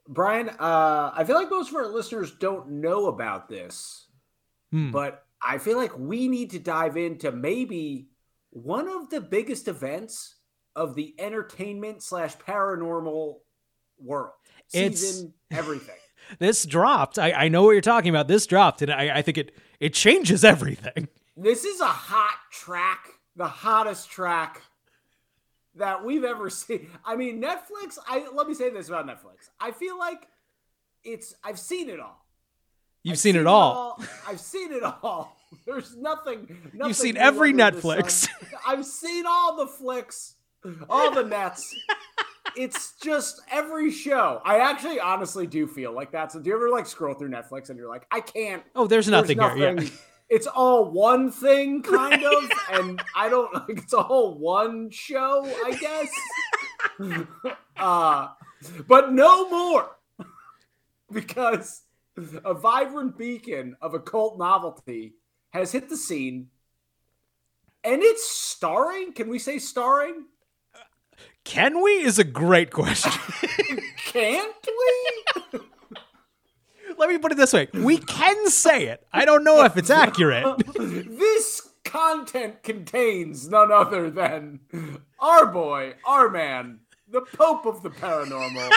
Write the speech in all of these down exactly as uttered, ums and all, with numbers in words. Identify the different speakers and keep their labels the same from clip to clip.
Speaker 1: Brian, uh, I feel like most of our listeners don't know about this,
Speaker 2: Hmm.
Speaker 1: but I feel like we need to dive into maybe one of the biggest events of the entertainment slash paranormal world.
Speaker 2: It's-
Speaker 1: Season, everything.
Speaker 2: This dropped. I, I know what you're talking about. This dropped, and I, I think it it changes everything.
Speaker 1: This is a hot track, the hottest track that we've ever seen. I mean, Netflix, I let me say this about Netflix. I feel like it's, I've seen it all.
Speaker 2: You've
Speaker 1: I've
Speaker 2: seen, it all.
Speaker 1: I've seen it all. There's nothing. nothing
Speaker 2: You've seen
Speaker 1: new
Speaker 2: every
Speaker 1: under the
Speaker 2: Netflix.
Speaker 1: sun. I've seen all the flicks, all the nets. It's just every show. I actually honestly do feel like that's. Do you ever like scroll through Netflix and you're like, I can't.
Speaker 2: Oh, there's nothing,
Speaker 1: there's
Speaker 2: here.
Speaker 1: nothing.
Speaker 2: Yeah.
Speaker 1: It's all one thing, kind of, and I don't like. It's a whole one show, I guess. uh, but no more, because a vibrant beacon of occult novelty has hit the scene, and it's starring. Can we say starring?
Speaker 2: Can we is a great question.
Speaker 1: Can't we?
Speaker 2: Let me put it this way. We can say it. I don't know if it's accurate.
Speaker 1: This content contains none other than our boy, our man, the Pope of the Paranormal,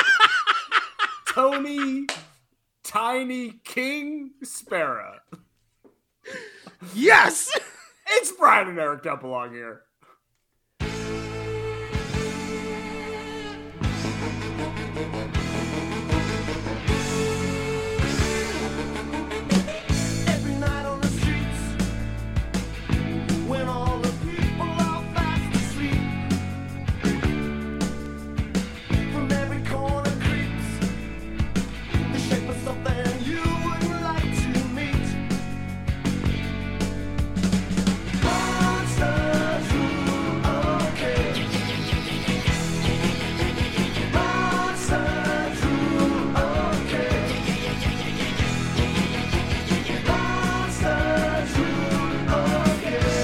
Speaker 1: Tony Tiny King Sparrow.
Speaker 2: Yes!
Speaker 1: It's Brian and Eric don't belong here.
Speaker 3: Every night on the streets, when all the people are fast asleep, from every corner creeps the shape of something you would like to meet. Monsters rule, okay. Monsters rule, okay. Monsters rule, okay.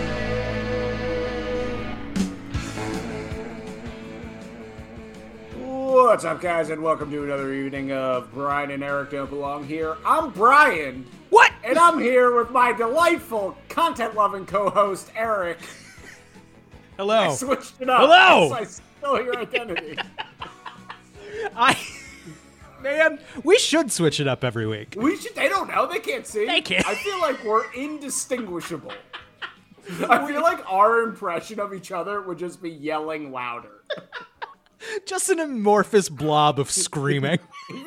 Speaker 1: What's up, guys, and welcome to another evening of Brian and Eric Don't Belong Here. I'm Brian.
Speaker 2: What?
Speaker 1: And I'm here with my delightful, content-loving co-host, Eric.
Speaker 2: Hello.
Speaker 1: I switched it up.
Speaker 2: Hello.
Speaker 1: So I stole your identity.
Speaker 2: I... Man, we should switch it up every week.
Speaker 1: We should. They don't know. They can't see.
Speaker 2: They can't.
Speaker 1: I feel like we're indistinguishable. I feel like our impression of each other would just be yelling louder.
Speaker 2: Just an amorphous blob of screaming.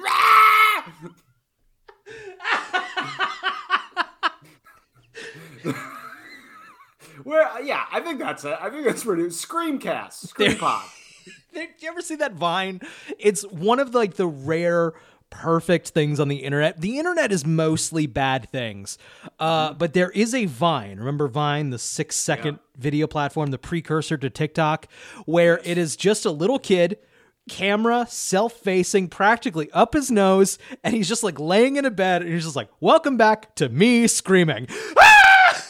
Speaker 1: Where? Yeah, I think that's it. I think that's pretty. Screamcast,
Speaker 2: There-
Speaker 1: Scream Pod.
Speaker 2: Did you ever see that Vine? It's one of like the rare perfect things on the internet. The internet is mostly bad things. Uh, but there is a Vine. Remember Vine, the six second video platform, the precursor to TikTok, where it is just a little kid, camera, self-facing, practically up his nose, and he's just like laying in a bed, and he's just like, welcome back to me screaming. Ah!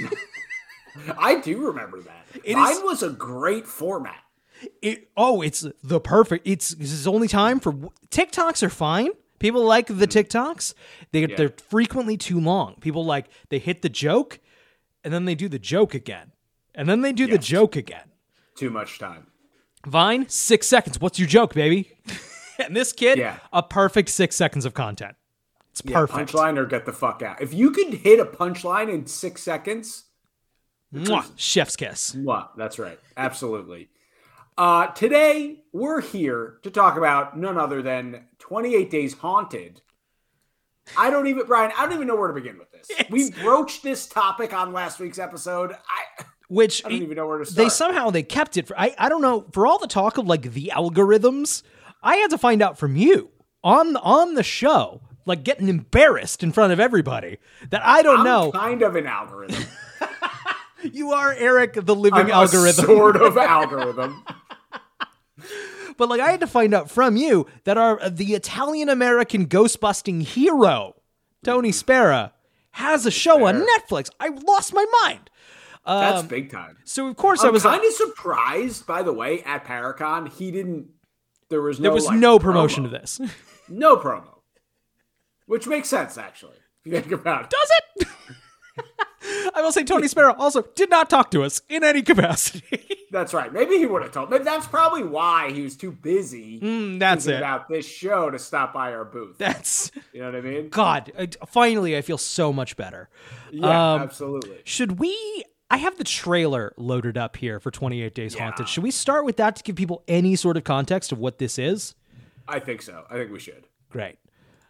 Speaker 1: I do remember that.
Speaker 2: It
Speaker 1: Vine
Speaker 2: is-
Speaker 1: was a great format.
Speaker 2: It, oh, it's the perfect. It's this is only time for TikToks are fine. People like the TikToks. They
Speaker 1: Yeah.
Speaker 2: they're frequently too long. People like they hit the joke, and then they do the joke again, and then they do the
Speaker 1: Yes.
Speaker 2: joke again.
Speaker 1: Too much time.
Speaker 2: Vine, six seconds. What's your joke, baby? And this kid,
Speaker 1: Yeah.
Speaker 2: a perfect six seconds of content. It's
Speaker 1: Yeah,
Speaker 2: perfect.
Speaker 1: punchline or get the fuck out. If you could hit a punchline in six seconds,
Speaker 2: Mwah, chef's kiss.
Speaker 1: what? That's right. Absolutely. Uh, today, we're here to talk about none other than twenty-eight Days Haunted. I don't even, Brian, I don't even know where to begin with this.
Speaker 2: It's-
Speaker 1: We broached this topic on last week's episode. I,
Speaker 2: Which
Speaker 1: I don't even know where to start.
Speaker 2: they somehow they kept it for I, I don't know, for all the talk of like the algorithms, I had to find out from you on on the show, like getting embarrassed in front of everybody, that I don't
Speaker 1: I'm
Speaker 2: know.
Speaker 1: kind of an algorithm.
Speaker 2: You are Eric the living
Speaker 1: I'm
Speaker 2: algorithm.
Speaker 1: a sort of algorithm.
Speaker 2: But like I had to find out from you that our the Italian American ghost busting hero, Tony Spera, has a show on
Speaker 1: Spera.
Speaker 2: Netflix. I lost my mind.
Speaker 1: That's
Speaker 2: Um,
Speaker 1: big time.
Speaker 2: So of course I
Speaker 1: I'm
Speaker 2: was
Speaker 1: kind
Speaker 2: like,
Speaker 1: of surprised, by the way, at Paracon, he didn't. There was no.
Speaker 2: there was
Speaker 1: like,
Speaker 2: no promotion
Speaker 1: promo.
Speaker 2: of this.
Speaker 1: No promo. Which makes sense, actually, if you think about it.
Speaker 2: Does it? I will say Tony Sparrow also did not talk to us in any capacity.
Speaker 1: That's right. Maybe he would have told. Maybe that's probably why he was too busy
Speaker 2: Mm, that's
Speaker 1: thinking
Speaker 2: it.
Speaker 1: about this show to stop by our booth.
Speaker 2: That's
Speaker 1: You know what I mean?
Speaker 2: God. I- Finally, I feel so much better.
Speaker 1: Yeah,
Speaker 2: Um,
Speaker 1: absolutely.
Speaker 2: Should we? I have the trailer loaded up here for twenty-eight Days
Speaker 1: Yeah.
Speaker 2: Haunted. Should we start with that to give people any sort of context of what this is?
Speaker 1: I think so. I think we should.
Speaker 2: Great.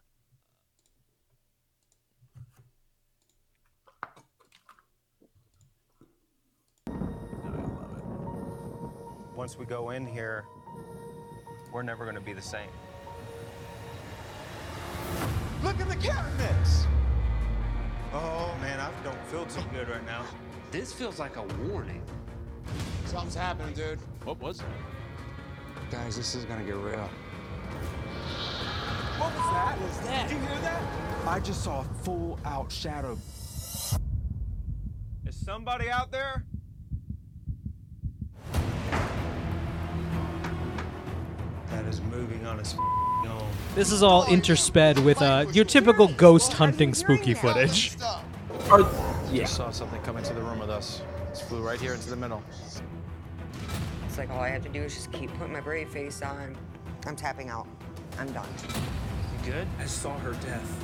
Speaker 4: Once we go in here, we're never going to be the same.
Speaker 3: Look at the cabinets.
Speaker 4: Oh man, I don't feel too good right now.
Speaker 5: This feels like a warning.
Speaker 3: Something's happening, dude.
Speaker 5: What was it?
Speaker 6: Guys, this is gonna get real.
Speaker 3: What was that? What was that? Did you hear that?
Speaker 6: I just saw a full out shadow.
Speaker 4: Is somebody out there? That is moving on its own.
Speaker 2: This is all intersped with uh, your typical ghost hunting spooky footage.
Speaker 1: Or, yeah.
Speaker 6: Saw something come into the room with us. It flew right here into the middle.
Speaker 7: It's like all I have to do is just keep putting my brave face on. I'm tapping out. I'm done.
Speaker 6: You good?
Speaker 5: I saw her death.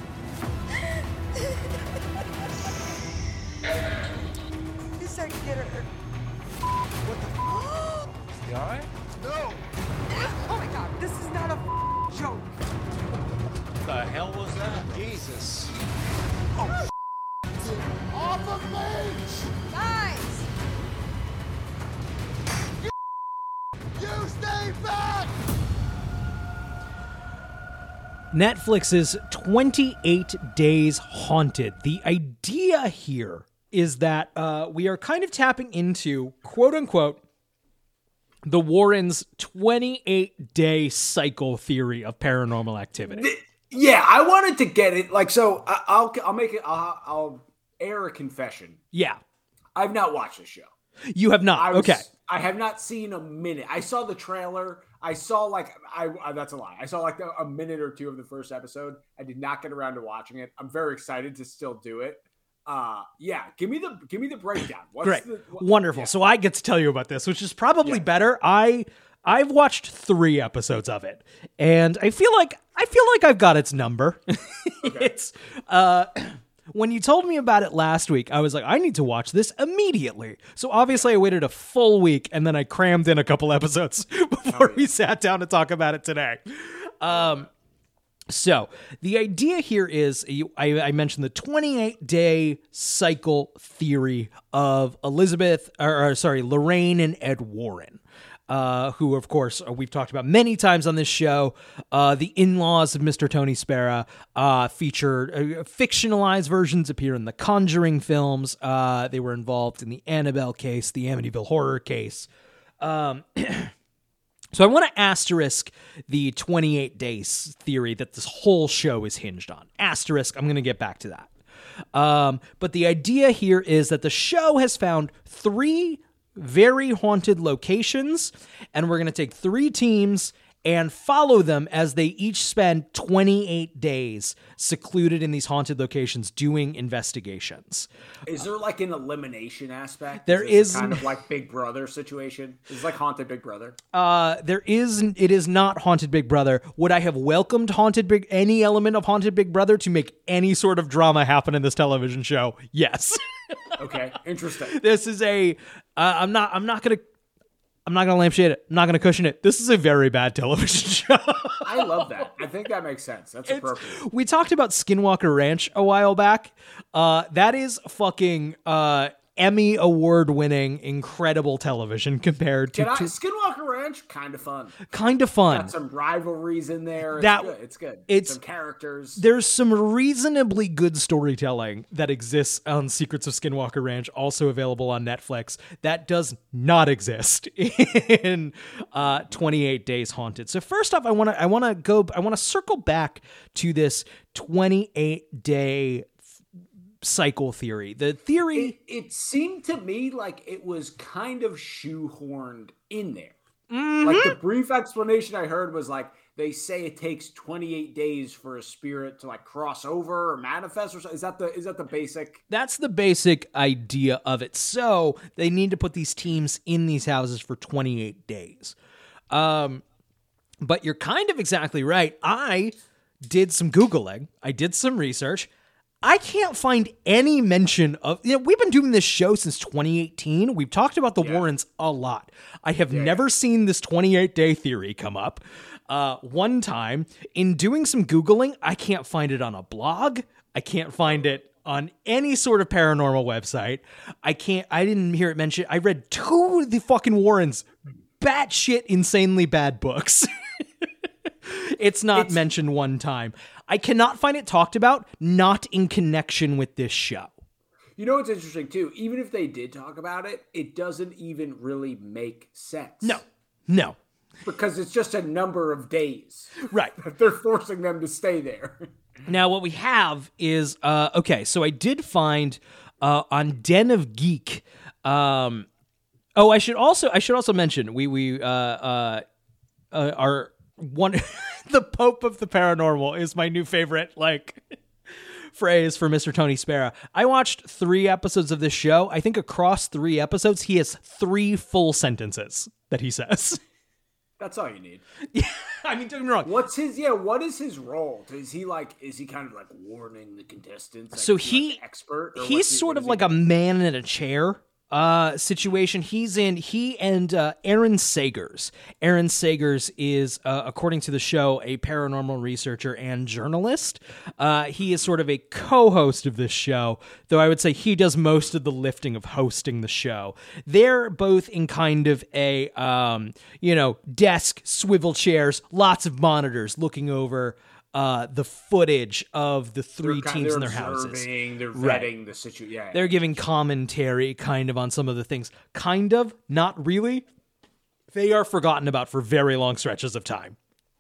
Speaker 7: He's starting to get her.
Speaker 6: You alright?
Speaker 3: No.
Speaker 7: Oh my god, this is not a joke.
Speaker 4: The hell was that?
Speaker 6: Jesus.
Speaker 3: Off of me!
Speaker 7: Guys!
Speaker 3: You stay back!
Speaker 2: Netflix's twenty-eight Days Haunted. The idea here is that uh, we are kind of tapping into, quote unquote, the Warrens' twenty-eight day cycle theory of paranormal activity.
Speaker 1: Yeah, I wanted to get it. Like, so I, I'll I'll make it. I'll, I'll air a confession.
Speaker 2: Yeah,
Speaker 1: I've not watched the show.
Speaker 2: you have not.
Speaker 1: I was,
Speaker 2: Okay.
Speaker 1: I have not seen a minute. I saw the trailer. I saw like I, I that's a lie. I saw like a, a minute or two of the first episode. I did not get around to watching it. I'm very excited to still do it. Uh, yeah, give me the give me the breakdown. What's
Speaker 2: Great.
Speaker 1: the, what-
Speaker 2: Wonderful.
Speaker 1: yeah.
Speaker 2: So I get to tell you about this, which is probably
Speaker 1: Yeah.
Speaker 2: better. I I've watched three episodes of it, and I feel like I feel like I've got its number. It's uh when you told me about it last week, I was like, I need to watch this immediately. So obviously I waited a full week and then I crammed in a couple episodes before we sat down to talk about it today. Um So the idea here is you, I, I mentioned the twenty-eight day cycle theory of Elizabeth, or, or sorry, Lorraine and Ed Warren, uh, who of course we've talked about many times on this show. Uh, the in-laws of Mister Tony Sparrow uh, feature uh, fictionalized versions appear in the Conjuring films. Uh, they were involved in the Annabelle case, the Amityville horror case. Um, So I want to asterisk the twenty-eight days theory that this whole show is hinged on. Asterisk, I'm going to get back to that. Um, but the idea here is that the show has found three very haunted locations, and we're going to take three teams and follow them as they each spend twenty-eight days secluded in these haunted locations doing investigations.
Speaker 1: Is there like an elimination aspect?
Speaker 2: There
Speaker 1: is, this
Speaker 2: is-
Speaker 1: a kind of like Big Brother situation. It's like Haunted Big Brother.
Speaker 2: Uh, there is, it is not Haunted Big Brother. Would I have welcomed Haunted Big, any element of Haunted Big Brother to make any sort of drama happen in this television show? Yes.
Speaker 1: Okay, interesting.
Speaker 2: This is a, uh, I'm not, I'm not gonna, I'm not gonna lampshade it. I'm not gonna cushion it. This is a very bad television show.
Speaker 1: I love that. I think that makes sense. That's appropriate.
Speaker 2: We talked about Skinwalker Ranch a while back. Uh, that is fucking uh, Emmy award winning incredible television compared to,
Speaker 1: Can I,
Speaker 2: to
Speaker 1: Skinwalker Ranch, kind of fun.
Speaker 2: kind of fun.
Speaker 1: Got some rivalries in there. It's
Speaker 2: That-
Speaker 1: good. It's good.
Speaker 2: it's-
Speaker 1: some characters.
Speaker 2: There's some reasonably good storytelling that exists on Secrets of Skinwalker Ranch, also available on Netflix, that does not exist in uh, twenty-eight Days Haunted. So first off, I want to I want to go I want to circle back to this twenty-eight day cycle theory. The theory
Speaker 1: It, it seemed to me like it was kind of shoehorned in there. Like the brief explanation I heard was like, they say it takes twenty-eight days for a spirit to like cross over or manifest or something. Is that the is that the basic?
Speaker 2: That's the basic idea of it. So they need to put these teams in these houses for twenty-eight days. Um, but you're kind of exactly right. I did some Googling. I did some research. I can't find any mention of, you know, we've been doing this show since twenty eighteen. We've talked about the
Speaker 1: Yeah.
Speaker 2: Warrens a lot. I have
Speaker 1: Yeah,
Speaker 2: never
Speaker 1: yeah.
Speaker 2: seen this twenty-eight day theory come up. Uh, one time in doing some Googling, I can't find it on a blog. I can't find it on any sort of paranormal website. I can't, I didn't hear it mentioned. I read two of the fucking Warrens batshit insanely bad books. It's not
Speaker 1: It's-
Speaker 2: mentioned one time. I cannot find it talked about, not in connection with this show.
Speaker 1: You know what's interesting too? Even if they did talk about it, it doesn't even really make sense.
Speaker 2: No, no.
Speaker 1: Because it's just a number of days.
Speaker 2: Right.
Speaker 1: They're forcing them to stay there.
Speaker 2: Now, what we have is, uh, okay, so I did find uh, on Den of Geek. Um, oh, I should also I should also mention we we uh, uh, uh, are one the Pope of the Paranormal is my new favorite like phrase for Mister Tony Spera. I watched three episodes of this show. I think across three episodes, he has three full sentences that he says.
Speaker 1: That's all you need.
Speaker 2: Yeah, I mean, don't get me wrong.
Speaker 1: What's his yeah, what is his role? Is he like is he kind of like warning the contestants? Like,
Speaker 2: So
Speaker 1: is
Speaker 2: he-
Speaker 1: like an expert? Or
Speaker 2: He's
Speaker 1: what's he-
Speaker 2: sort
Speaker 1: what
Speaker 2: of
Speaker 1: is he
Speaker 2: like a
Speaker 1: doing?
Speaker 2: man in a chair uh situation. He's in he and uh Aaron Sagers. Aaron Sagers is uh, according to the show a paranormal researcher and journalist. Uh he is sort of a co-host of this show, though I would say he does most of the lifting of hosting the show. They're both in kind of a um you know, desk, swivel chairs, lots of monitors looking over uh the footage of the three
Speaker 1: They're kind-
Speaker 2: teams in
Speaker 1: they're
Speaker 2: their houses.
Speaker 1: observing, They're
Speaker 2: Right.
Speaker 1: vetting the situation. Yeah,
Speaker 2: They're giving commentary kind of on some of the things. Kind of, not really. They are forgotten about for very long stretches of time.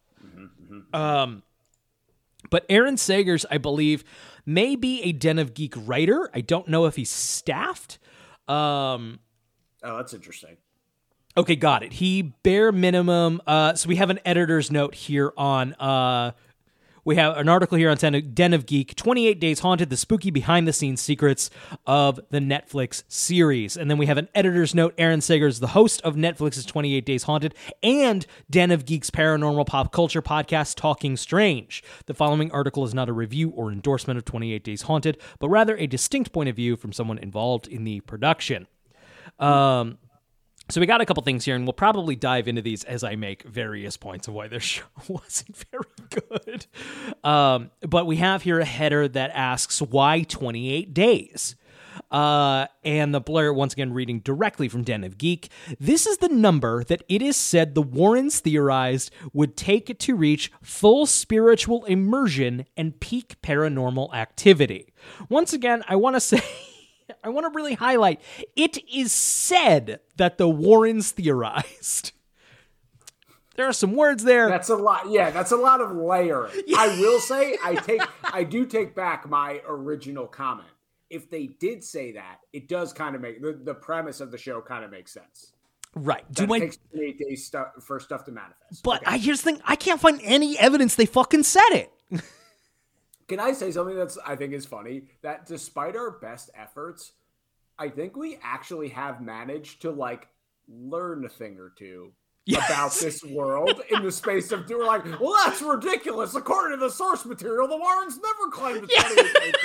Speaker 2: Um, but Aaron Sagers, I believe, may be a Den of Geek writer. I don't know if he's staffed. Um,
Speaker 1: oh, that's interesting.
Speaker 2: okay, got it. He bare minimum. Uh, so we have an editor's note here on. Uh, We have an article here on Den of Geek, twenty-eight Days Haunted, the spooky behind-the-scenes secrets of the Netflix series. And then we have an editor's note, Aaron Sagers, the host of Netflix's twenty-eight Days Haunted and Den of Geek's paranormal pop culture podcast, Talking Strange. The following article is not a review or endorsement of twenty-eight Days Haunted, but rather a distinct point of view from someone involved in the production. Um... So we got a couple things here, and we'll probably dive into these as I make various points of why this show wasn't very good. Um, but we have here a header that asks, why twenty-eight days? Uh, and the blur, once again, reading directly from Den of Geek, this is the number that it is said the Warrens theorized would take to reach full spiritual immersion and peak paranormal activity. Once again, I want to say... I want to really highlight, it is said that the Warrens theorized. There are some words there.
Speaker 1: That's a lot. Yeah, that's a lot of layering. I will say, I take, I do take back my original comment. If they did say that, it does kind of make the, the premise of the show kind of makes sense.
Speaker 2: Right.
Speaker 1: That
Speaker 2: Do
Speaker 1: it
Speaker 2: I?
Speaker 1: takes twenty-eight days stuff for stuff to manifest.
Speaker 2: But
Speaker 1: Okay.
Speaker 2: I here's the thing. I can't find any evidence they fucking said it.
Speaker 1: Can I say something that's I think is funny? That despite our best efforts, I think we actually have managed to like learn a thing or two
Speaker 2: Yes.
Speaker 1: about this world in the space of we're like, well, that's ridiculous. According to the source material, the Warrens never claimed the twenty-eight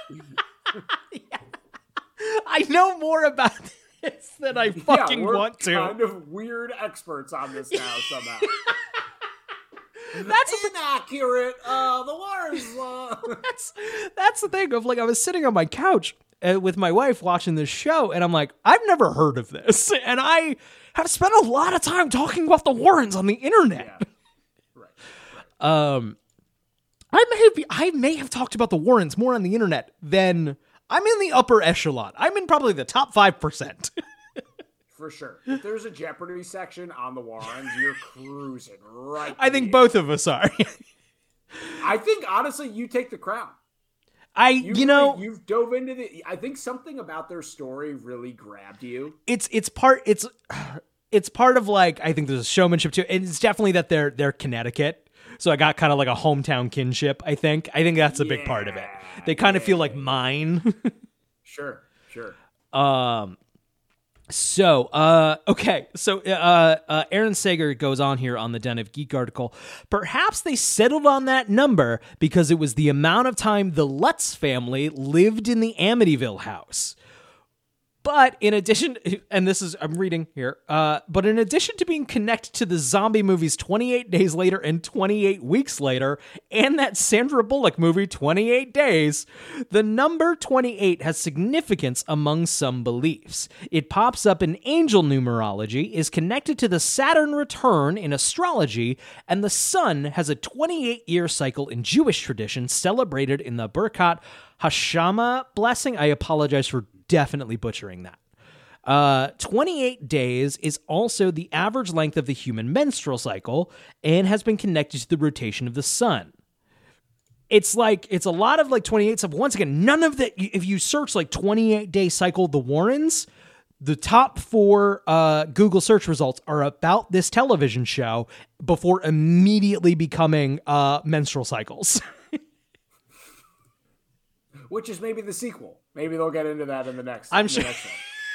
Speaker 1: day theory.
Speaker 2: I know more about this than I fucking
Speaker 1: yeah, we're
Speaker 2: want to.
Speaker 1: kind of weird experts on this now somehow.
Speaker 2: That's the
Speaker 1: Inaccurate. Uh, the Warrens. Uh...
Speaker 2: that's that's the thing of like I was sitting on my couch uh, with my wife watching this show, and I'm like, I've never heard of this, and I have spent a lot of time talking about the Warrens on the internet.
Speaker 1: Yeah. Right.
Speaker 2: Um, I may be, I may have talked about the Warrens more on the internet than I'm in the upper echelon. I'm in probably the top five percent.
Speaker 1: For sure. If there's a Jeopardy section on the Warrens, you're cruising right.
Speaker 2: I
Speaker 1: to
Speaker 2: think
Speaker 1: the
Speaker 2: both of us are.
Speaker 1: end. I think honestly, you take the crown.
Speaker 2: I,
Speaker 1: You,
Speaker 2: you
Speaker 1: really-
Speaker 2: know,
Speaker 1: you've dove into the. I think something about their story really grabbed you.
Speaker 2: it's it's part it's it's part of like I think there's a showmanship to it. And it's definitely that they're they're Connecticut. So I got kind of like a hometown kinship, I think. I think that's a big part of it. They kind of feel like mine.
Speaker 1: Sure, sure.
Speaker 2: Um So, uh, okay. So, uh, uh, Aaron Sager goes on here on the Den of Geek article. Perhaps they settled on that number because it was the amount of time the Lutz family lived in the Amityville house. But in addition, and this is, I'm reading here, uh, but in addition to being connected to the zombie movies twenty-eight Days Later and twenty-eight Weeks Later, and that Sandra Bullock movie twenty-eight Days, the number twenty-eight has significance among some beliefs. It pops up in angel numerology, is connected to the Saturn return in astrology, and the sun has a twenty-eight year cycle in Jewish tradition celebrated in the Birkat Hashama blessing. I apologize for definitely butchering that. Uh, twenty-eight days is also the average length of the human menstrual cycle and has been connected to the rotation of the sun. It's like, it's a lot of like twenty-eight stuff. Once again, none of that, if you search like twenty-eight day cycle, the Warrens, the top four uh, Google search results are about this television show before immediately becoming uh, menstrual cycles.
Speaker 1: Which is maybe the sequel. Maybe they'll get into that in the next.
Speaker 2: I'm
Speaker 1: in the
Speaker 2: sure.
Speaker 1: Next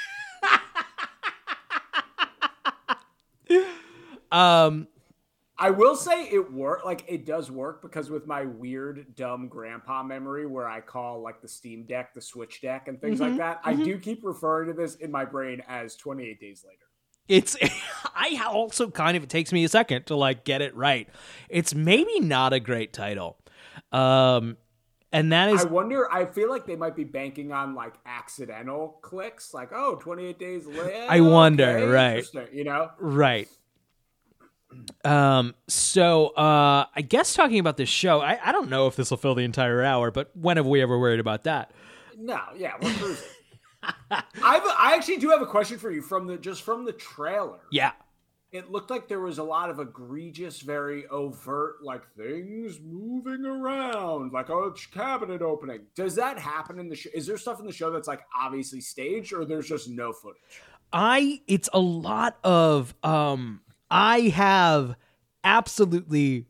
Speaker 1: one.
Speaker 2: um,
Speaker 1: I will say it work. Like it does work because with my weird, dumb grandpa memory, where I call like the Steam Deck the Switch Deck and things
Speaker 2: Mm-hmm,
Speaker 1: like that, mm-hmm. I do keep referring to this in my brain as twenty-eight Days Later.
Speaker 2: It's, I also kind of, it takes me a second to like get it right. It's maybe not a great title. Um, And that is,
Speaker 1: I wonder, I feel like they might be banking on like accidental clicks, like, oh, twenty-eight days later.
Speaker 2: I wonder,
Speaker 1: okay,
Speaker 2: right.
Speaker 1: interesting, you know?
Speaker 2: Right. Um, so, uh, I guess talking about this show, I, I don't know if this will fill the entire hour, but when have we ever worried about that?
Speaker 1: No, yeah, we're cruising. I've, I actually do have a question for you from the, just from the trailer.
Speaker 2: Yeah.
Speaker 1: It looked like there was a lot of egregious, very overt, like things moving around, like a cabinet opening. Does that happen in the show? Is there stuff in the show that's like obviously staged, or there's just no footage?
Speaker 2: I, it's a lot of, um, I have absolutely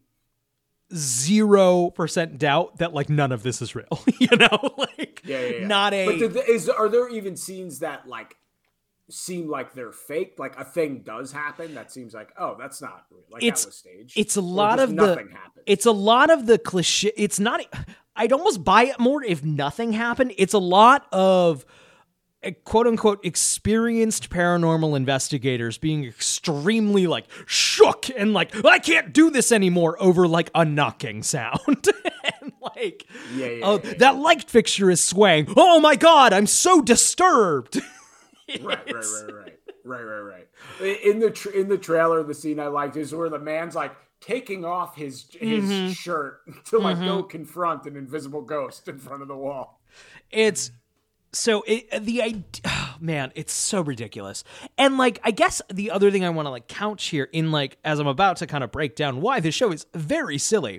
Speaker 2: zero percent doubt that like none of this is real, you know, like
Speaker 1: yeah, yeah, yeah.
Speaker 2: not a,
Speaker 1: but did the, is, are there even scenes that like seem like they're fake? Like a thing does happen that seems like, oh, that's not real. Like
Speaker 2: it's,
Speaker 1: that was staged.
Speaker 2: It's a
Speaker 1: Or
Speaker 2: lot
Speaker 1: just
Speaker 2: of
Speaker 1: nothing
Speaker 2: the,
Speaker 1: happened.
Speaker 2: it's a lot of the cliche. It's not, I'd almost buy it more if nothing happened. It's a lot of quote unquote experienced paranormal investigators being extremely like shook and like, I can't do this anymore over like a knocking sound. and like,
Speaker 1: yeah, yeah,
Speaker 2: oh,
Speaker 1: yeah,
Speaker 2: that
Speaker 1: yeah.
Speaker 2: light fixture is swaying. Oh my God, I'm so disturbed.
Speaker 1: right, right, right, right, right, right, right. In the tra- in the trailer, the scene I liked is where the man's like taking off his his
Speaker 2: Mm-hmm.
Speaker 1: shirt to like
Speaker 2: Mm-hmm.
Speaker 1: go confront an invisible ghost in front of the wall.
Speaker 2: It's so it, the idea, oh, man, it's so ridiculous. And like, I guess the other thing I want to like couch here in like, as I'm about to kind of break down why this show is very silly.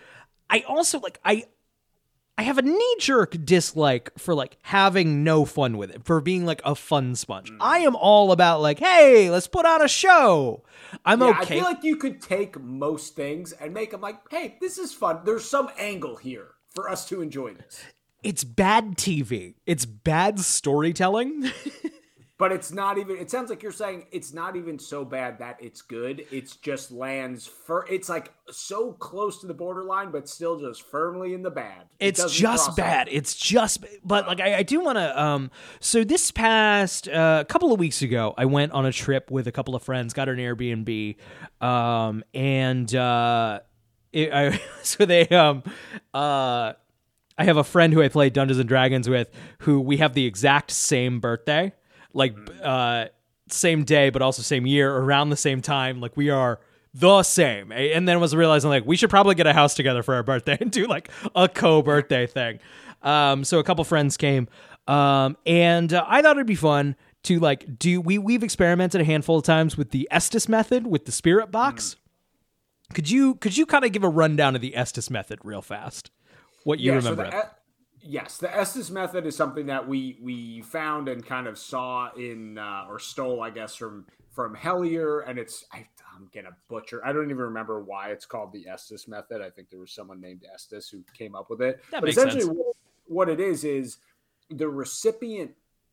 Speaker 2: I also like, I, I have a knee-jerk dislike for like having no fun with it, for being like a fun sponge. Mm. I am all about like, hey, let's put on a show. I'm
Speaker 1: yeah,
Speaker 2: okay.
Speaker 1: I feel like you could take most things and make them like, hey, this is fun. There's some angle here for us to enjoy this.
Speaker 2: It's bad T V. It's bad storytelling.
Speaker 1: But it's not even, it sounds like you're saying it's not even so bad that it's good. It's just lands for, it's like so close to the borderline, but still just firmly in the bad. It
Speaker 2: It's
Speaker 1: doesn't
Speaker 2: just
Speaker 1: cross
Speaker 2: bad.
Speaker 1: over.
Speaker 2: It's just, but like, I, I do want to, um, so this past, uh, couple of weeks ago, I went on a trip with a couple of friends, got an Airbnb, um, and, uh, it, I, so they, um, uh, I have a friend who I play Dungeons and Dragons with who we have the exact same birthday. Like, uh, same day, but also same year, around the same time. Like, we are the same. And then was realizing, like, we should probably get a house together for our birthday and do, like, a co-birthday thing. Um, so a couple friends came. Um, and uh, I thought it'd be fun to, like, do... We, we've experimented a handful of times with the Estes method, with the spirit box. Mm. Could you could you kind of give a rundown of the Estes method real fast? What you
Speaker 1: yeah,
Speaker 2: remember
Speaker 1: so
Speaker 2: of
Speaker 1: the,
Speaker 2: it?
Speaker 1: Yes, the Estes method is something that we we found and kind of saw in, uh, or stole, I guess, from from Hellier, and it's I, I'm gonna butcher. I don't even remember why it's called the Estes method. I think there was someone named Estes who came up with it.
Speaker 2: That
Speaker 1: but
Speaker 2: makes
Speaker 1: essentially,
Speaker 2: sense.
Speaker 1: What, what it is is the recipient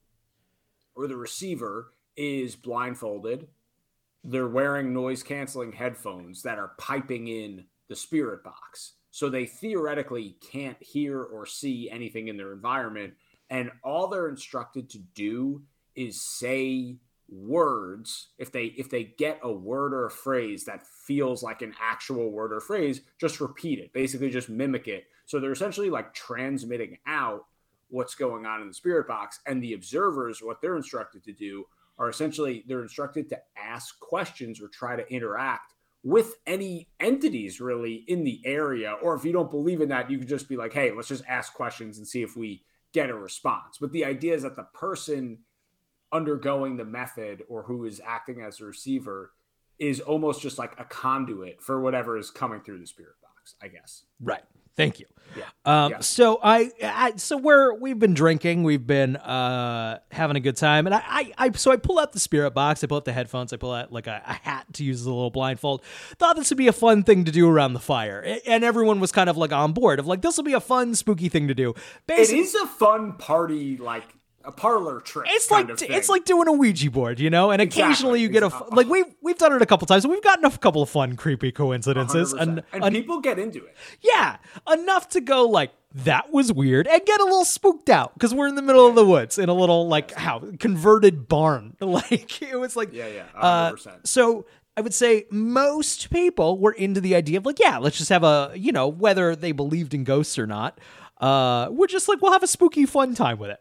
Speaker 1: or the receiver is blindfolded. They're wearing noise canceling headphones that are piping in the spirit box. So they theoretically can't hear or see anything in their environment. And all they're instructed to do is say words. If they if they get a word or a phrase that feels like an actual word or phrase, just repeat it. Basically just mimic it. So they're essentially like transmitting out what's going on in the spirit box. And the observers, what they're instructed to do are essentially they're instructed to ask questions or try to interact with any entities really in the area. Or if you don't believe in that, you could just be like, hey, let's just ask questions and see if we get a response. But the idea is that the person undergoing the method or who is acting as a receiver is almost just like a conduit for whatever is coming through the spirit box, I guess.
Speaker 2: Right. Thank you.
Speaker 1: Yeah.
Speaker 2: Um,
Speaker 1: Yeah.
Speaker 2: So I, I, so we're we've been drinking, we've been uh, having a good time, and I, I, I, so I pull out the spirit box, I pull out the headphones, I pull out like a, a hat to use as a little blindfold. Thought this would be a fun thing to do around the fire, A- and everyone was kind of like on board of like this will be a fun, spooky thing to do.
Speaker 1: It
Speaker 2: Basically,
Speaker 1: is a fun party, like a parlor trick.
Speaker 2: It's
Speaker 1: kind
Speaker 2: like
Speaker 1: of thing.
Speaker 2: it's like doing a Ouija board, you know. And occasionally
Speaker 1: Exactly.
Speaker 2: you get a
Speaker 1: It's-
Speaker 2: like we've we've done it a couple times, and we've gotten a couple of fun, creepy coincidences,
Speaker 1: one hundred percent.
Speaker 2: and,
Speaker 1: and people get into it.
Speaker 2: yeah, enough to go like that was weird and get a little spooked out because we're in the middle of the woods in a little like how converted barn. Like it was like
Speaker 1: Yeah, yeah, one
Speaker 2: uh,
Speaker 1: hundred percent.
Speaker 2: so I would say most people were into the idea of like, yeah, let's just have a, you know, whether they believed in ghosts or not, uh, we're just like, we'll have a spooky fun time with it.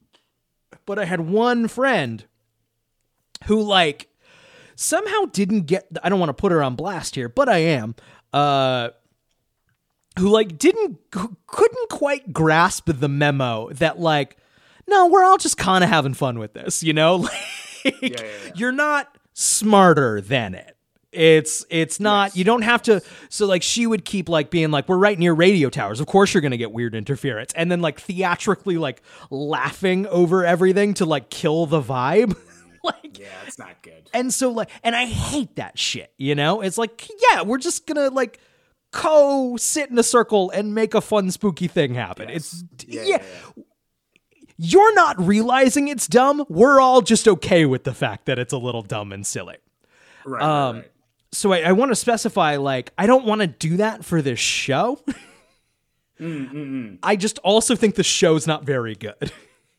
Speaker 2: But I had one friend who like somehow didn't get, I don't want to put her on blast here, but I am, uh, who like didn't, couldn't quite grasp the memo that like, no, we're all just kind of having fun with this, you know? Like,
Speaker 1: yeah, yeah.
Speaker 2: you're not smarter than it. It's it's not,
Speaker 1: Yes.
Speaker 2: you don't have to, so like she would keep like being like, we're right near radio towers, of course you're gonna get weird interference, and then like theatrically like laughing over everything to like kill the vibe. Like,
Speaker 1: Yeah, it's not good.
Speaker 2: and so like, and I hate that shit, you know? It's like, yeah, we're just gonna like co sit in a circle and make a fun spooky thing happen.
Speaker 1: Yes.
Speaker 2: It's
Speaker 1: Yeah,
Speaker 2: yeah,
Speaker 1: yeah, yeah.
Speaker 2: You're not realizing it's dumb. We're all just okay with the fact that it's a little dumb and silly.
Speaker 1: Right,
Speaker 2: Um,
Speaker 1: right, right.
Speaker 2: So I, I want to specify, like, I don't want to do that for this show. I just also think the show's not very good.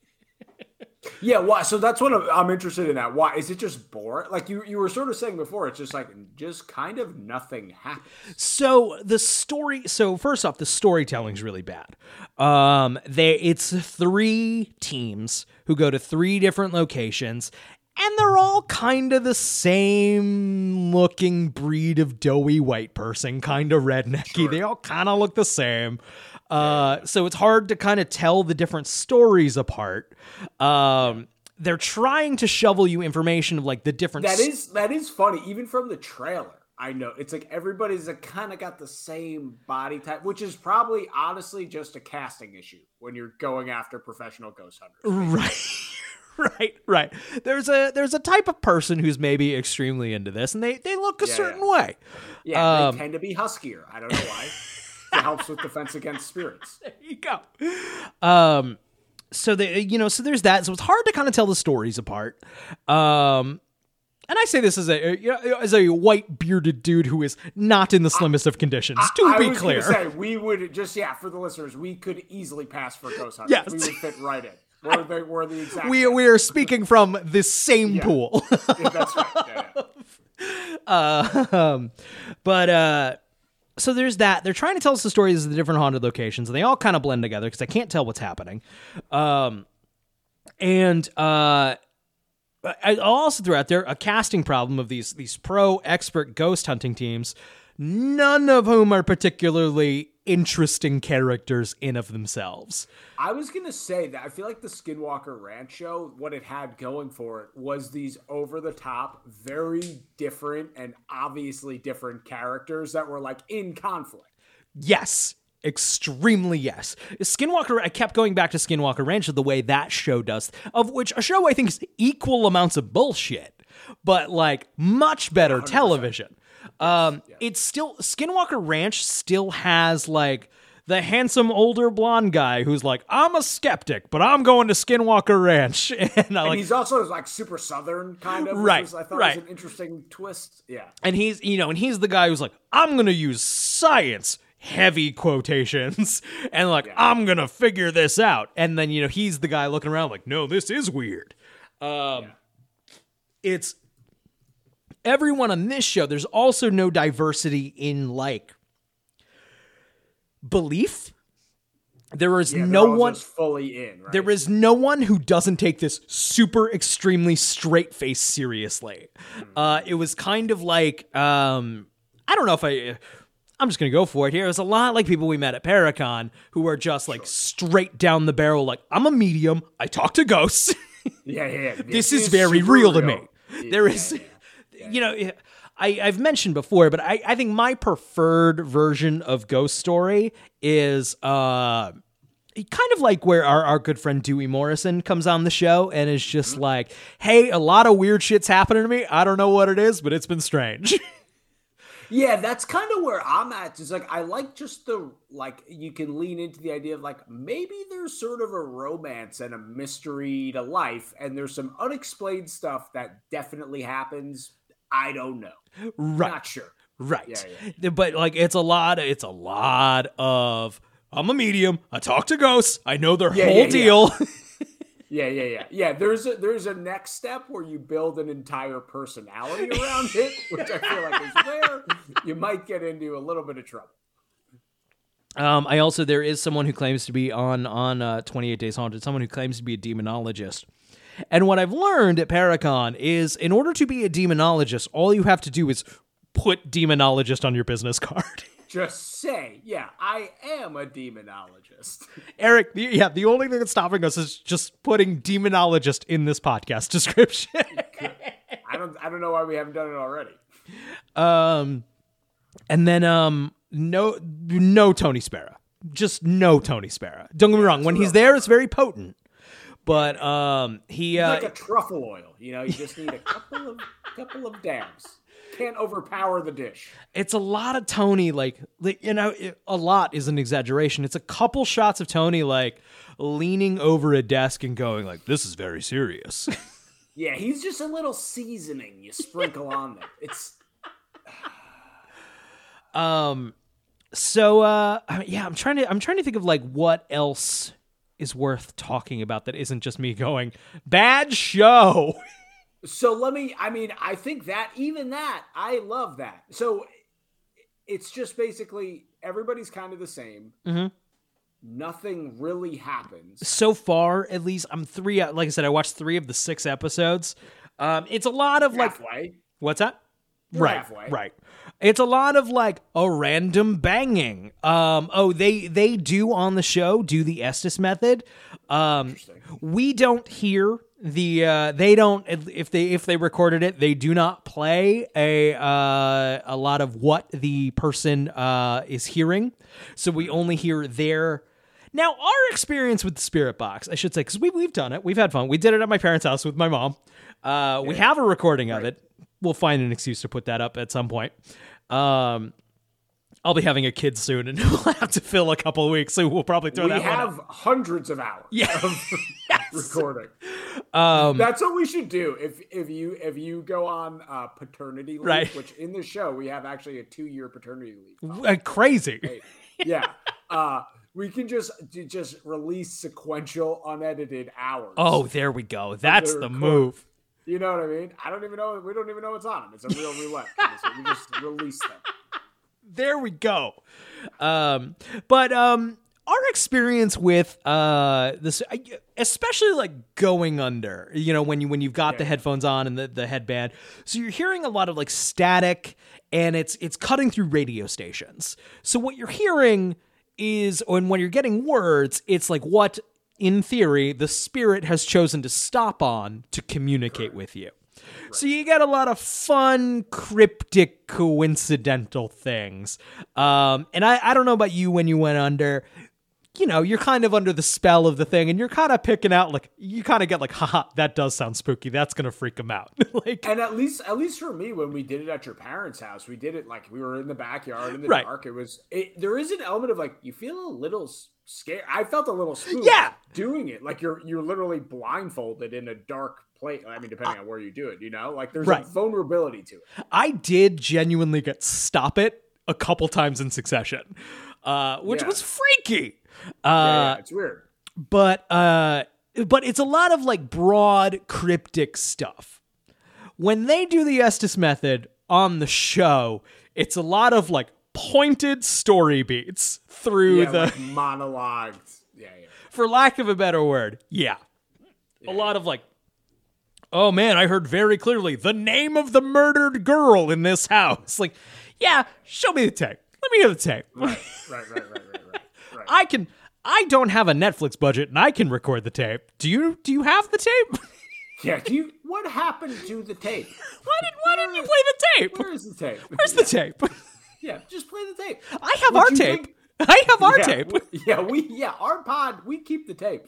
Speaker 1: Yeah, why? So that's what I'm, I'm interested in. That why is it just boring? Like you, you were sort of saying before, it's just like just kind of nothing happens.
Speaker 2: So the story, so first off, the storytelling's really bad. Um, they, it's three teams who go to three different locations, and they're all kind of the same looking breed of doughy white person, kind of rednecky. They all kind of look the same. Uh, so it's hard to kind of tell the different stories apart. Um, they're trying to shovel you information of like the different.
Speaker 1: That
Speaker 2: s-
Speaker 1: is that is funny, even from the trailer. I know it's like everybody's kind of got the same body type, which is probably honestly just a casting issue when you're going after professional ghost hunters.
Speaker 2: Right. Right, right. There's a there's a type of person who's maybe extremely into this, and they, they look a
Speaker 1: Yeah,
Speaker 2: certain
Speaker 1: yeah.
Speaker 2: way.
Speaker 1: Yeah,
Speaker 2: Um,
Speaker 1: they tend to be huskier. I don't know why. It helps with defense against spirits.
Speaker 2: There you go. Um, so they, you know, so there's that. So it's hard to kind of tell the stories apart. Um, and I say this as a you know, as a white bearded dude who is not in the slimmest of conditions. To
Speaker 1: I
Speaker 2: be
Speaker 1: was
Speaker 2: clear,
Speaker 1: gonna say we would just yeah for the listeners we could easily pass for ghost hunters.
Speaker 2: Yes.
Speaker 1: We would fit right in. We're the, we're the exact.
Speaker 2: we
Speaker 1: same.
Speaker 2: we are speaking from this same
Speaker 1: Yeah.
Speaker 2: pool.
Speaker 1: Yeah, that's right. Yeah, yeah.
Speaker 2: um, but uh, so there's that. They're trying to tell us the stories of the different haunted locations, and they all kind of blend together because I can't tell what's happening. Um, and uh, I, I'll also throw out there a casting problem of these these pro expert ghost hunting teams, none of whom are particularly interesting characters in of themselves.
Speaker 1: I was gonna say that I feel like the Skinwalker Ranch show, what it had going for it was these over the top, very different and obviously different characters that were like in conflict.
Speaker 2: Yes. Extremely yes. Skinwalker, I kept going back to Skinwalker Ranch of the way that show does, of which a show I think is equal amounts of bullshit. but like much better television. Um, it's still Skinwalker Ranch still has like the handsome older blonde guy who's like, I'm a skeptic, but I'm going to Skinwalker Ranch, and I
Speaker 1: And
Speaker 2: like,
Speaker 1: he's also like super southern kind of, which
Speaker 2: Right,
Speaker 1: was, I thought
Speaker 2: right.
Speaker 1: was an interesting twist. Yeah.
Speaker 2: and he's you know, and he's the guy who's like, I'm gonna use science. Heavy quotations, and like,
Speaker 1: Yeah.
Speaker 2: I'm gonna figure this out. And then, you know, he's the guy looking around like, no, this is weird. Um,
Speaker 1: Yeah.
Speaker 2: It's everyone on this show. There's also no diversity in like belief. There is
Speaker 1: Yeah, they're
Speaker 2: no
Speaker 1: all
Speaker 2: one.
Speaker 1: just fully in, right?
Speaker 2: There is no one who doesn't take this super extremely straight face seriously. Uh, it was kind of like, um, I don't know if I. I'm just going to go for it here. It was a lot like people we met at Paracon who are just like straight down the barrel, like, I'm a medium. I talk to ghosts.
Speaker 1: Yeah, yeah, yeah.
Speaker 2: This
Speaker 1: It
Speaker 2: is very
Speaker 1: super
Speaker 2: real to me. There
Speaker 1: Yeah,
Speaker 2: is,
Speaker 1: yeah.
Speaker 2: you know, I, I've mentioned before, but I, I think my preferred version of Ghost Story is uh, kind of like where our, our good friend Dewey Morrison comes on the show and is just
Speaker 1: Mm-hmm.
Speaker 2: like, hey, a lot of weird shit's happening to me. I don't know what it is, but it's been strange.
Speaker 1: Yeah, that's kind of where I'm at. It's like I like just the like you can lean into the idea of like maybe there's sort of a romance and a mystery to life, and there's some unexplained stuff that definitely happens. I don't know.
Speaker 2: Right.
Speaker 1: Not sure.
Speaker 2: Right.
Speaker 1: Yeah,
Speaker 2: Yeah, But like it's a lot it's a lot of I'm a medium, I talk to ghosts, I know their
Speaker 1: Yeah,
Speaker 2: whole
Speaker 1: yeah, yeah.
Speaker 2: deal.
Speaker 1: Yeah, yeah, yeah. Yeah, there's a there's a next step where you build an entire personality around it, which I feel like is where you might get into a little bit of trouble.
Speaker 2: Um, I also there is someone who claims to be on on uh, twenty-eight Days Haunted, someone who claims to be a demonologist. And what I've learned at Paracon is in order to be a demonologist, all you have to do is put demonologist on your business card.
Speaker 1: Just say, yeah, I am a demonologist.
Speaker 2: Eric, the, yeah, the only thing that's stopping us is just putting demonologist in this podcast description.
Speaker 1: I don't I don't know why we haven't done it already.
Speaker 2: um, and then um, no, no Tony Spera, just no Tony Spera. Don't get me wrong, when
Speaker 1: a
Speaker 2: he's
Speaker 1: real
Speaker 2: there, it's very potent. But um, he uh,
Speaker 1: Like a truffle oil, you know, you just need a couple of couple of dabs. Can't overpower the dish.
Speaker 2: it's a lot of Tony, like, like, you know, it, a lot is an exaggeration. It's a couple shots of Tony, like, leaning over a desk and going, like, this is very serious.
Speaker 1: Yeah, he's just a little seasoning you sprinkle on there. It's
Speaker 2: um, so, uh, yeah, I'm trying to, I'm trying to think of, like, what else is worth talking about that isn't just me going, bad show.
Speaker 1: so let me I mean, I think that even that, I love that. So it's just basically everybody's kind of the same.
Speaker 2: Mhm.
Speaker 1: Nothing really happens.
Speaker 2: So far, at least, I'm three, like I said, I watched three of the six episodes. Um, it's a lot of, like,
Speaker 1: Halfway.
Speaker 2: what's that?
Speaker 1: You're
Speaker 2: right,
Speaker 1: halfway.
Speaker 2: right. It's a lot of like a random banging. Um, oh, they they do on the show do the Estes method. Um, we don't hear the uh, they don't if they if they recorded it, they do not play a uh, a lot of what the person uh, is hearing. So we only hear their. Now, our experience with the Spirit Box, I should say, because we, we've done it. We've had fun. We did it at my parents' house with my mom. Uh, we have a recording of it. We'll find an excuse to put that up at some point. Um, I'll be having a kid soon, and we'll have to fill a couple of weeks, so we'll probably throw
Speaker 1: We
Speaker 2: that one
Speaker 1: have
Speaker 2: up.
Speaker 1: hundreds of hours
Speaker 2: Yeah.
Speaker 1: of recording.
Speaker 2: Um,
Speaker 1: That's what we should do. If if you if you go on uh, paternity leave,
Speaker 2: Right.
Speaker 1: which in the show we have actually a two year paternity leave.
Speaker 2: uh, crazy.
Speaker 1: Yeah, uh, we can just j- just release sequential unedited hours.
Speaker 2: Oh, there we go. That's
Speaker 1: they're
Speaker 2: the
Speaker 1: recorded.
Speaker 2: move.
Speaker 1: You know what I mean? I don't even know. We don't even know what's on them. It's a real roulette. We just release them.
Speaker 2: There we go. Um, but um, our experience with uh, this, especially like going under, you know, when you when you've got the headphones on and the, the headband, so you're hearing a lot of like static, and it's it's cutting through radio stations. So what you're hearing is, and when you're getting words, it's like what, in theory, the spirit has chosen to stop on to communicate with you. So you get a lot of fun, cryptic, coincidental things. Um, and I, I don't know about you when you went under. you know, you're kind of under the spell of the thing, and you're kind of picking out, like, you kind of get like, haha, that does sound spooky. That's going to freak them out. Like,
Speaker 1: and at least, at least for me, when we did it at your parents' house, we did it like we were in the backyard in the
Speaker 2: Right.
Speaker 1: dark. It was, it, there is an element of like, you feel a little scared. I felt a little spooked
Speaker 2: Yeah.
Speaker 1: doing it. Like you're, you're literally blindfolded in a dark place. I mean, depending on where you do it, you know, like there's
Speaker 2: Right.
Speaker 1: a vulnerability to it.
Speaker 2: I did genuinely get stop it a couple times in succession, uh, which
Speaker 1: Yeah.
Speaker 2: was freaky.
Speaker 1: Yeah,
Speaker 2: Uh,
Speaker 1: yeah, it's weird.
Speaker 2: but uh but it's a lot of like broad cryptic stuff. When they do the Estes method on the show, it's a lot of like pointed story beats through
Speaker 1: Yeah,
Speaker 2: the
Speaker 1: like monologues. Yeah, yeah.
Speaker 2: for lack of a better word. Yeah. A lot of like, oh man, I heard very clearly the name of the murdered girl in this house. Like, yeah, show me the tape. Let me hear the tape.
Speaker 1: Right, right, right, right, right, right. right.
Speaker 2: I can I don't have a Netflix budget and I can record the tape. Do you do you have the tape?
Speaker 1: Yeah, do you, what happened to the tape?
Speaker 2: Why did why didn't you play the tape?
Speaker 1: Where is the tape?
Speaker 2: Where's the tape?
Speaker 1: Yeah, just play the tape.
Speaker 2: I have
Speaker 1: Would
Speaker 2: our
Speaker 1: you
Speaker 2: tape.
Speaker 1: think-
Speaker 2: I have our
Speaker 1: yeah,
Speaker 2: tape.
Speaker 1: we- yeah, we yeah, our pod, we keep the tape.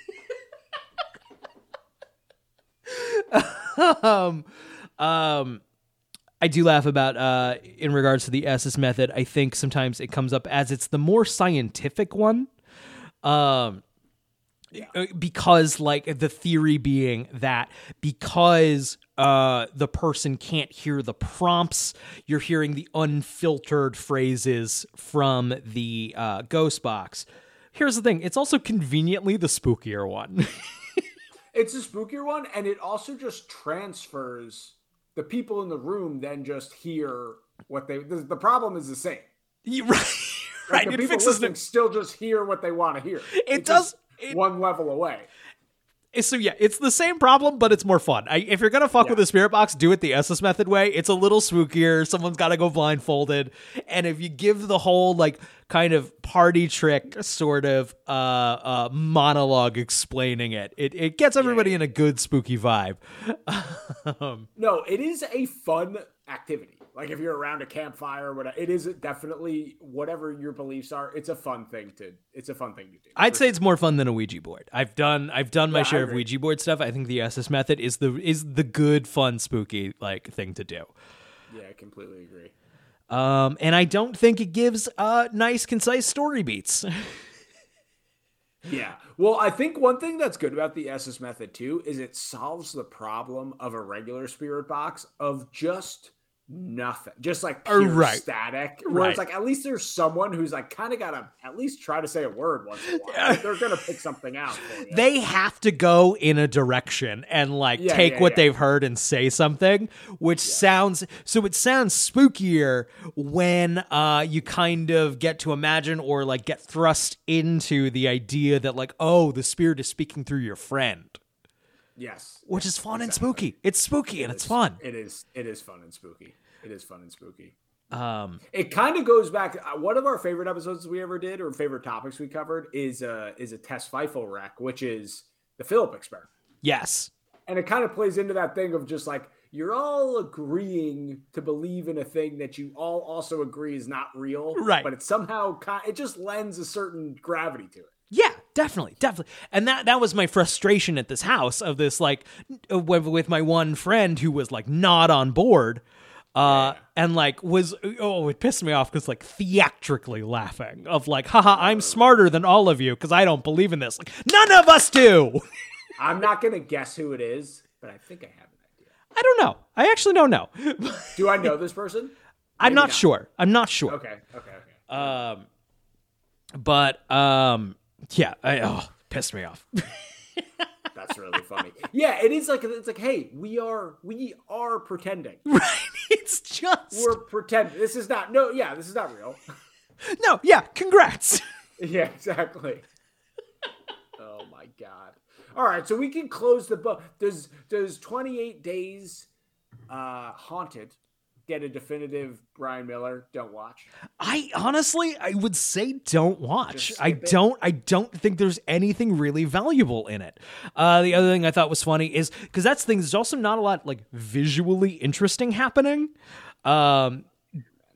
Speaker 2: um um I do laugh about uh in regards to the Estes method. I think sometimes it comes up as it's the more scientific one. Um uh, because like the theory being that because uh the person can't hear the prompts, you're hearing the unfiltered phrases from the uh ghost box. Here's the thing, it's also conveniently the spookier one.
Speaker 1: It's a spookier one, and it also just transfers the people in the room then just hear what they the, the problem is the same.
Speaker 2: You- right.
Speaker 1: Like,
Speaker 2: Right.
Speaker 1: the
Speaker 2: It
Speaker 1: people
Speaker 2: fixes
Speaker 1: listening
Speaker 2: the
Speaker 1: still just hear what they want to hear.
Speaker 2: It
Speaker 1: It's
Speaker 2: does-
Speaker 1: just
Speaker 2: it-
Speaker 1: one level away.
Speaker 2: So yeah, it's the same problem, but it's more fun. I, if you're gonna fuck
Speaker 1: Yeah.
Speaker 2: with the spirit box, do it the Estes method way. It's a little spookier. Someone's got to go blindfolded, and if you give the whole like kind of party trick sort of uh, uh, monologue explaining it, it it gets everybody in a good spooky vibe. um,
Speaker 1: No, it is a fun activity. Like if you're around a campfire or whatever, it is definitely whatever your beliefs are. It's a fun thing to. It's a fun thing to do.
Speaker 2: I'd
Speaker 1: For
Speaker 2: say it's more fun than a Ouija board. I've done I've done my
Speaker 1: Yeah, I
Speaker 2: share of
Speaker 1: agree.
Speaker 2: Ouija board stuff. I think the Estes method is the is the good, fun, spooky like thing to do.
Speaker 1: sure. Yeah, I completely agree.
Speaker 2: Um, and I don't think it gives uh nice, concise story beats.
Speaker 1: Yeah. Well, I think one thing that's good about the Estes method too is it solves the problem of a regular spirit box of just nothing, just like
Speaker 2: Uh,
Speaker 1: pure
Speaker 2: right.
Speaker 1: static. Where
Speaker 2: Right.
Speaker 1: it's like at least there's someone who's like kind of got to at least try to say a word once in a while. Like, they're gonna pick something out for you.
Speaker 2: They have to go in a direction and like
Speaker 1: Yeah,
Speaker 2: take
Speaker 1: yeah,
Speaker 2: what
Speaker 1: yeah.
Speaker 2: they've heard and say something, which sounds so it sounds spookier when uh you kind of get to imagine or like get thrust into the idea that like, oh, the spirit is speaking through your friend,
Speaker 1: Yes.
Speaker 2: which is fun and
Speaker 1: Exactly.
Speaker 2: spooky. It's spooky and it's fun.
Speaker 1: It is. It is fun and spooky. It is fun and spooky.
Speaker 2: Um,
Speaker 1: It kind of goes back. uh, One of our favorite episodes we ever did, or favorite topics we covered, is uh is a Tess Feifel wreck, which is the Philip experiment.
Speaker 2: yes.
Speaker 1: And it kind of plays into that thing of just like you're all agreeing to believe in a thing that you all also agree is not real,
Speaker 2: Right.
Speaker 1: But it somehow ki- it just lends a certain gravity to it.
Speaker 2: Yeah, definitely, definitely. And that that was my frustration at this house of this like uh, with, with my one friend who was like not on board. Uh, and like was, oh, it pissed me off because like theatrically laughing of like, haha, I'm smarter than all of you because I don't believe in this. Like, none of us do.
Speaker 1: I'm not gonna guess who it is, but I think I have an idea.
Speaker 2: I don't know. I actually don't know.
Speaker 1: Do I know this person?
Speaker 2: I'm
Speaker 1: Maybe
Speaker 2: not
Speaker 1: not.
Speaker 2: sure. I'm not sure.
Speaker 1: Okay, okay, okay.
Speaker 2: Um, but um, yeah, I, oh, pissed me off.
Speaker 1: That's really funny. Yeah, it is like it's like, hey, we are we are pretending.
Speaker 2: Right? It's just
Speaker 1: We're pretending. This is not no, yeah, this is not real.
Speaker 2: no. Yeah, congrats.
Speaker 1: Yeah, exactly. Oh my god. All right, so we can close the book. Does does twenty-eight Days uh Haunted get a definitive Brian Miller don't watch?
Speaker 2: I honestly, I would say don't watch.
Speaker 1: Just
Speaker 2: I
Speaker 1: skip it?
Speaker 2: don't. I don't think there's anything really valuable in it. Uh, the other thing I thought was funny is because that's the thing. There's also not a lot like visually interesting happening. Um,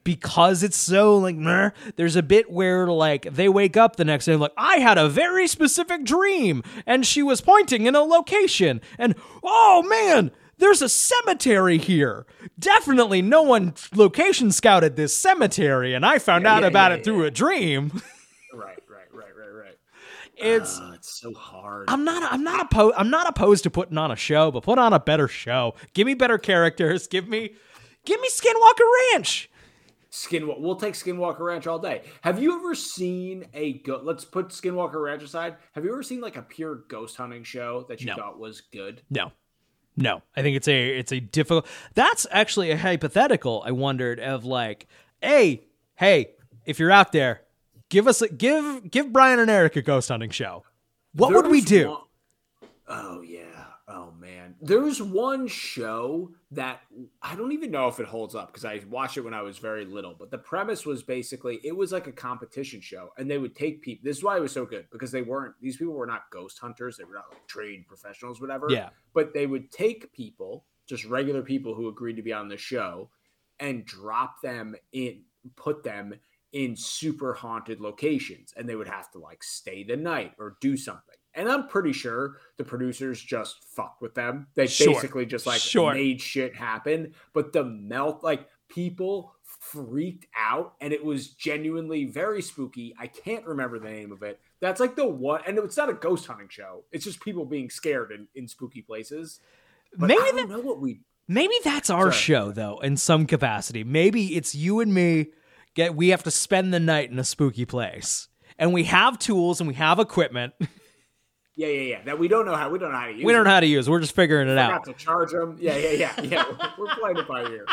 Speaker 2: because it's so like, meh, there's a bit where like they wake up the next day and like, I had a very specific dream and she was pointing in a location and oh man, there's a cemetery here. Definitely no one location scouted this cemetery and I found
Speaker 1: Yeah,
Speaker 2: out
Speaker 1: yeah,
Speaker 2: about
Speaker 1: yeah,
Speaker 2: it through
Speaker 1: yeah.
Speaker 2: a dream.
Speaker 1: Right, right, right, right, right.
Speaker 2: It's
Speaker 1: Uh, it's so hard.
Speaker 2: I'm not I'm not opposed I'm not opposed to putting on a show, but put on a better show. Give me better characters. Give me give me Skinwalker Ranch.
Speaker 1: Skin. We'll take Skinwalker Ranch all day. Have you ever seen a go? Let's put Skinwalker Ranch aside. Have you ever seen like a pure ghost hunting show that you
Speaker 2: No.
Speaker 1: thought was good?
Speaker 2: No. No. I think it's a it's a difficult That's actually a hypothetical I wondered of like, hey, hey, if you're out there, give us a give give Brian and Eric a ghost hunting show. What would we
Speaker 1: There's
Speaker 2: do?
Speaker 1: one- oh yeah. Oh man. There's one show that I don't even know if it holds up because I watched it when I was very little, but the premise was basically it was like a competition show and they would take people. This is why it was so good because they weren't, these people were not ghost hunters. They were not like trained professionals, whatever.
Speaker 2: Yeah.
Speaker 1: But they would take people, just regular people who agreed to be on the show and drop them in, put them in super haunted locations and they would have to like stay the night or do something. And I'm pretty sure the producers just fucked with them. They
Speaker 2: Sure.
Speaker 1: basically just like
Speaker 2: Sure.
Speaker 1: made shit happen. But the melt, like people freaked out and it was genuinely very spooky. I can't remember the name of it. That's like the one, and it's not a ghost hunting show. It's just people being scared in, in spooky places. But
Speaker 2: Maybe
Speaker 1: I don't
Speaker 2: that-
Speaker 1: know what we.
Speaker 2: Maybe that's our
Speaker 1: Sorry.
Speaker 2: show though, in some capacity. Maybe it's you and me get we have to spend the night in a spooky place. And we have tools and we have equipment.
Speaker 1: Yeah, yeah, yeah. That we don't know how. We don't know how to use.
Speaker 2: We don't
Speaker 1: it.
Speaker 2: know how to use it. We're just figuring it
Speaker 1: Forgot
Speaker 2: out.
Speaker 1: to charge them. Yeah, yeah, yeah, yeah. We're, we're playing it by ear.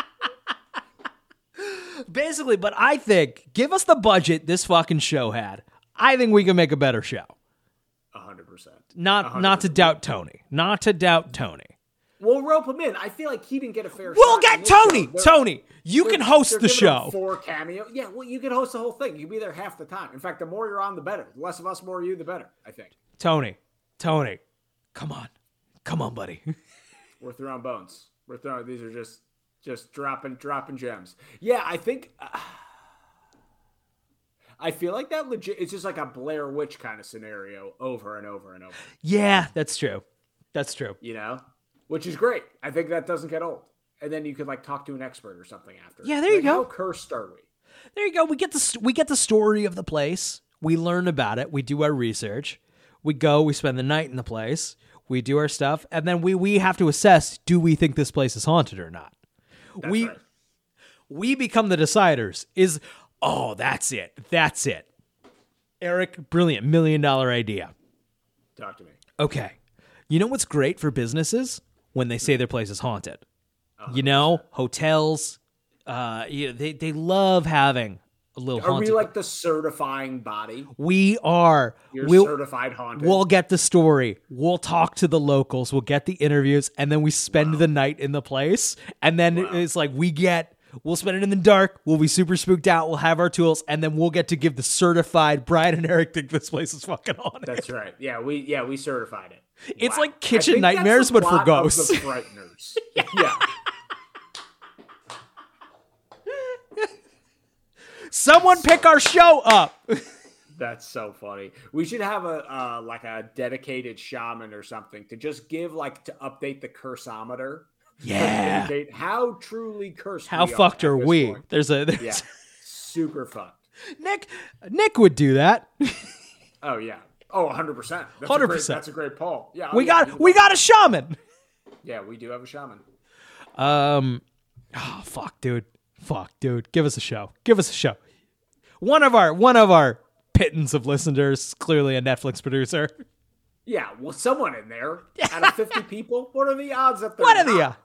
Speaker 2: Basically, but I think give us the budget this fucking show had. I think we can make a better show.
Speaker 1: A hundred percent.
Speaker 2: Not not to doubt Tony. Not to doubt Tony.
Speaker 1: We'll rope him in. I feel like he didn't get a fair.
Speaker 2: We'll
Speaker 1: shot
Speaker 2: get
Speaker 1: in this show.
Speaker 2: Tony.
Speaker 1: They're-
Speaker 2: Tony, you
Speaker 1: they're-
Speaker 2: can host
Speaker 1: they're
Speaker 2: the
Speaker 1: giving him
Speaker 2: show.
Speaker 1: Four cameo. Yeah, well, you can host the whole thing. You can be there half the time. In fact, the more you're on, the better. The less of us, more of you, the better. I think.
Speaker 2: Tony. Tony. Come on. Come on, buddy.
Speaker 1: We're throwing bones. We're throwing. These are just, just dropping, dropping gems. Yeah, I think. Uh, I feel like that legit. It's just like a Blair Witch kind of scenario over and over and over.
Speaker 2: Yeah, that's true. That's true.
Speaker 1: You know, which is great. I think that doesn't get old. And then you could like talk to an expert or something after.
Speaker 2: Yeah, there you
Speaker 1: Like,
Speaker 2: go.
Speaker 1: How cursed are we?
Speaker 2: There you go. We get the st- we get the story of the place. We learn about it. We do our research. We go. We spend the night in the place. We do our stuff, and then we we have to assess: do we think this place is haunted or not?
Speaker 1: That's
Speaker 2: we
Speaker 1: right.
Speaker 2: we become the deciders. Is oh, that's it. That's it. Eric, brilliant million dollar idea.
Speaker 1: Talk to me.
Speaker 2: Okay, you know what's great for businesses when they say their place is haunted. You know, hotels. Uh, you know, they they love having a little
Speaker 1: Are
Speaker 2: haunted.
Speaker 1: we like the certifying body?
Speaker 2: We are.
Speaker 1: You're
Speaker 2: We'll-
Speaker 1: certified haunted.
Speaker 2: We'll get the story. We'll talk to the locals. We'll get the interviews, and then we spend the night in the place. And then it's like we get. We'll spend it in the dark. We'll be super spooked out. We'll have our tools, and then we'll get to give the certified. Brian and Eric think this place is fucking haunted.
Speaker 1: That's right. Yeah, we yeah we certified it.
Speaker 2: It's
Speaker 1: Wow.
Speaker 2: like Kitchen
Speaker 1: I think that's
Speaker 2: Nightmares,
Speaker 1: the
Speaker 2: but for
Speaker 1: plot of
Speaker 2: ghosts.
Speaker 1: The Frighteners. Yeah.
Speaker 2: Someone pick our show up.
Speaker 1: That's so funny. We should have a uh, like a dedicated shaman or something to just give like to update the cursometer.
Speaker 2: Yeah.
Speaker 1: Indicate how truly cursed.
Speaker 2: How
Speaker 1: we
Speaker 2: fucked
Speaker 1: are
Speaker 2: are
Speaker 1: at this
Speaker 2: we?
Speaker 1: point.
Speaker 2: There's a there's,
Speaker 1: Yeah, super fucked.
Speaker 2: Nick. Nick would do that.
Speaker 1: Oh yeah. Oh, one hundred percent. That's
Speaker 2: one hundred
Speaker 1: a great-
Speaker 2: percent.
Speaker 1: That's a great poll. Yeah. oh,
Speaker 2: We
Speaker 1: yeah,
Speaker 2: got
Speaker 1: he's
Speaker 2: we
Speaker 1: a-
Speaker 2: got a shaman.
Speaker 1: Yeah, we do have a shaman.
Speaker 2: Um, oh fuck, dude, fuck, dude, give us a show, give us a show. One of our one of our pittance of listeners, clearly a Netflix producer.
Speaker 1: Yeah, well, someone in there out of fifty people. What are the odds that they're
Speaker 2: What are the?
Speaker 1: not?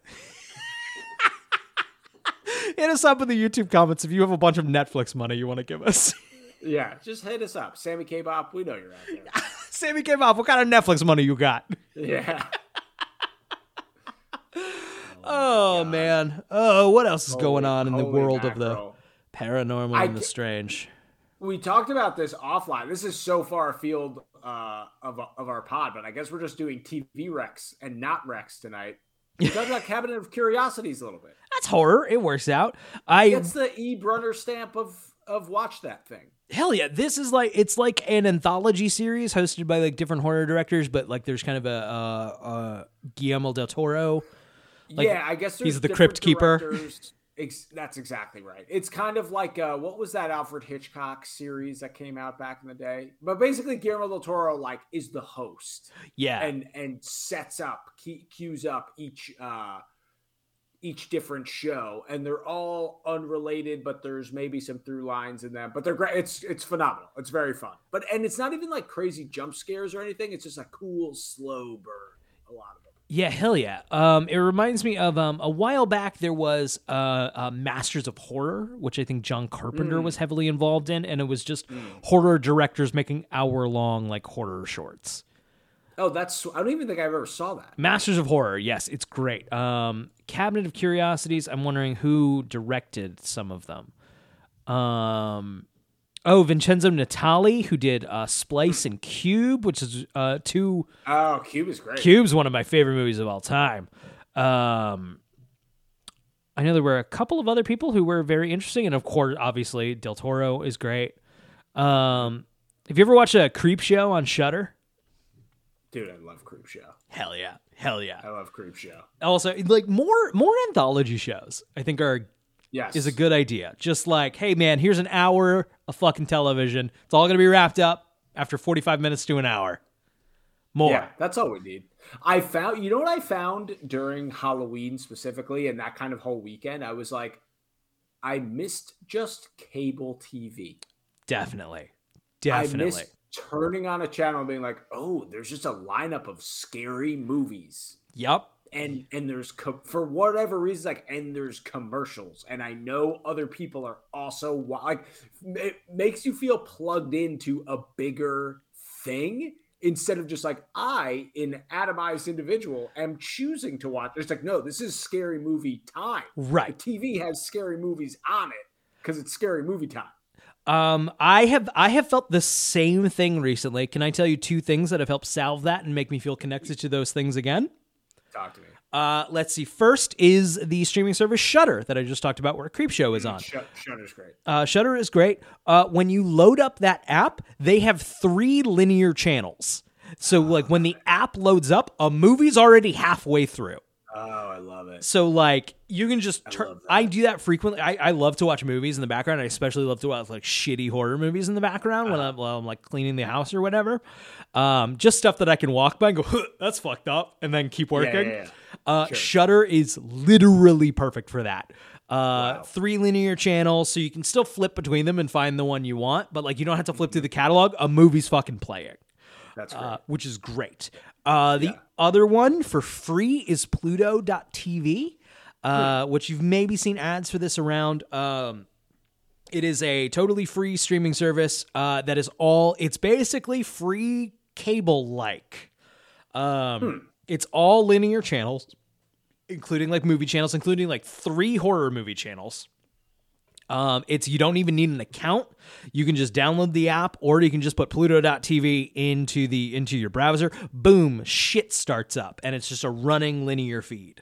Speaker 2: Uh, hit us up in the YouTube comments if you have a bunch of Netflix money you want to give us.
Speaker 1: Yeah, just hit us up, Sammy K-Bop. We know you're out there.
Speaker 2: Sammy came off. What kind of Netflix money you got?
Speaker 1: Yeah.
Speaker 2: Oh man. Oh, what else is going on in the
Speaker 1: Holy
Speaker 2: world of the
Speaker 1: mackerel.
Speaker 2: paranormal
Speaker 1: I
Speaker 2: and the
Speaker 1: ca-
Speaker 2: strange?
Speaker 1: We talked about this offline. This is so far afield uh, of of our pod, but I guess we're just doing T V Rex and not Rex tonight. We talked about Cabinet of Curiosities a little bit.
Speaker 2: That's horror. It works out. I
Speaker 1: It's the E. Brunner stamp of of watch that thing.
Speaker 2: Hell yeah. This is like, it's like an anthology series hosted by like different horror directors, but like there's kind of a, uh, uh, Guillermo del Toro. Like,
Speaker 1: yeah, I guess there's
Speaker 2: he's the
Speaker 1: different
Speaker 2: Crypt Keeper.
Speaker 1: directors. Ex- that's exactly right. It's kind of like, uh, what was that Alfred Hitchcock series that came out back in the day? But basically Guillermo del Toro like is the host.
Speaker 2: Yeah.
Speaker 1: And, and sets up, key, cues up each, uh, each different show, and they're all unrelated, but there's maybe some through lines in them, but they're great. It's, it's phenomenal. It's very fun, but, and it's not even like crazy jump scares or anything. It's just a cool, slow burn. A lot of them.
Speaker 2: Yeah, hell yeah. Um, it reminds me of um, a while back there was uh, uh, Masters of Horror, which I think John Carpenter
Speaker 1: Mm.
Speaker 2: was heavily involved in, and it was just mm. horror directors making hour-long like horror shorts.
Speaker 1: Oh, that's, I don't even think I ever saw that.
Speaker 2: Masters of Horror, yes, it's great. Um, Cabinet of Curiosities, I'm wondering who directed some of them. Um, oh, Vincenzo Natali, who did uh, Splice and Cube, which is uh, two...
Speaker 1: Oh, Cube is great.
Speaker 2: Cube's one of my favorite movies of all time. Um, I know there were a couple of other people who were very interesting, and of course, obviously, Del Toro is great. Um, have you ever watched a Creep Show on Shudder?
Speaker 1: Dude, I love Creep Show.
Speaker 2: Hell yeah. Hell yeah.
Speaker 1: I love Creep Show.
Speaker 2: Also, like more more anthology shows, I think are
Speaker 1: Yes.
Speaker 2: is a good idea. Just like, hey man, here's an hour of fucking television. It's all gonna be wrapped up after forty-five minutes to an hour. More.
Speaker 1: Yeah, that's all we need. I found, you know what I found during Halloween specifically, and that kind of whole weekend? I was like, I missed just cable T V.
Speaker 2: Definitely.
Speaker 1: I
Speaker 2: Definitely.
Speaker 1: missed turning on a channel and being like, oh, there's just a lineup of scary movies.
Speaker 2: Yep.
Speaker 1: And and there's, co- for whatever reason, like, and there's commercials. And I know other people are also, wa- like, it makes you feel plugged into a bigger thing instead of just like, I, an atomized individual, am choosing to watch. It's like, no, this is scary movie time.
Speaker 2: Right.
Speaker 1: The T V has scary movies on it because it's scary movie time.
Speaker 2: Um, I have I have felt the same thing recently. Can I tell you two things that have helped salve that and make me feel connected to those things again?
Speaker 1: Talk to me.
Speaker 2: Uh, let's see. First is the streaming service Shudder that I just talked about, where Creep Show is on.
Speaker 1: Sh- Shudder's great.
Speaker 2: Uh, Shudder is great. Uh, when you load up that app, they have three linear channels. So, like, when the app loads up, a movie's already halfway through.
Speaker 1: Oh, I love it.
Speaker 2: So, like, you can just turn.
Speaker 1: love that.
Speaker 2: I, do that frequently. I, I love to watch movies in the background. I especially love to watch like shitty horror movies in the background when I'm, while I'm like cleaning the house or whatever. Um, just stuff that I can walk by and go, huh, that's fucked up, and then keep working.
Speaker 1: yeah, yeah.
Speaker 2: Uh,
Speaker 1: Sure.
Speaker 2: Shudder is literally perfect for that. Uh,
Speaker 1: Wow.
Speaker 2: Three linear channels, so you can still flip between them and find the one you want, but like you don't have to flip through the catalog. A movie's fucking playing.
Speaker 1: That's great.
Speaker 2: Uh, which is great. Uh, the
Speaker 1: Yeah.
Speaker 2: other one for free is Pluto dot T V, uh, which you've maybe seen ads for this around. Um, it is a totally free streaming service uh, that is all, it's basically free cable-like. Um,
Speaker 1: Hmm.
Speaker 2: It's all linear channels, including like movie channels, including like three horror movie channels. Um, it's you don't even need an account. You can just download the app, or you can just put Pluto dot T V into the into your browser. Boom, shit starts up, and it's just a running linear feed.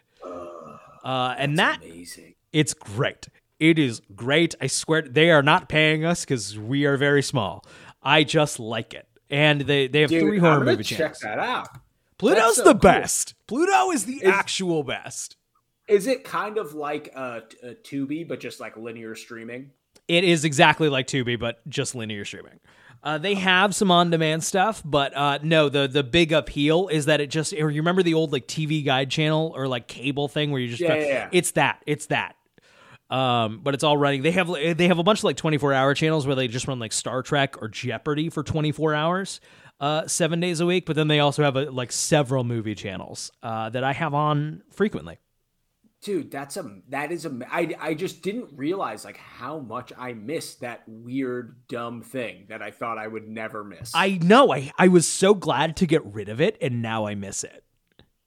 Speaker 2: Uh, and that
Speaker 1: Amazing.
Speaker 2: it's great. It is great. I swear they are not paying us because we are very small. I just like it, and they they have
Speaker 1: Dude,
Speaker 2: three
Speaker 1: I'm
Speaker 2: horror
Speaker 1: gonna
Speaker 2: movie
Speaker 1: check
Speaker 2: channels.
Speaker 1: that out.
Speaker 2: Pluto's
Speaker 1: That's so
Speaker 2: the
Speaker 1: cool.
Speaker 2: best. Pluto is the
Speaker 1: Is-
Speaker 2: actual best.
Speaker 1: Is it kind of like a, a Tubi, but just like linear streaming?
Speaker 2: It is exactly like Tubi, but just linear streaming. Uh, they have some on-demand stuff, but uh, no, the the big appeal is that it just. Or you remember the old like T V Guide channel or like cable thing where you just.
Speaker 1: Yeah, yeah, yeah.
Speaker 2: It's that. It's that. Um, but it's all running. They have they have a bunch of like twenty-four hour channels where they just run like Star Trek or Jeopardy for twenty-four hours, uh, seven days a week. But then they also have a, like several movie channels uh, that I have on frequently.
Speaker 1: Dude, that's a that is a I I just didn't realize like how much I missed that weird dumb thing that I thought I would never miss.
Speaker 2: I know. I I was so glad to get rid of it, and now I miss it.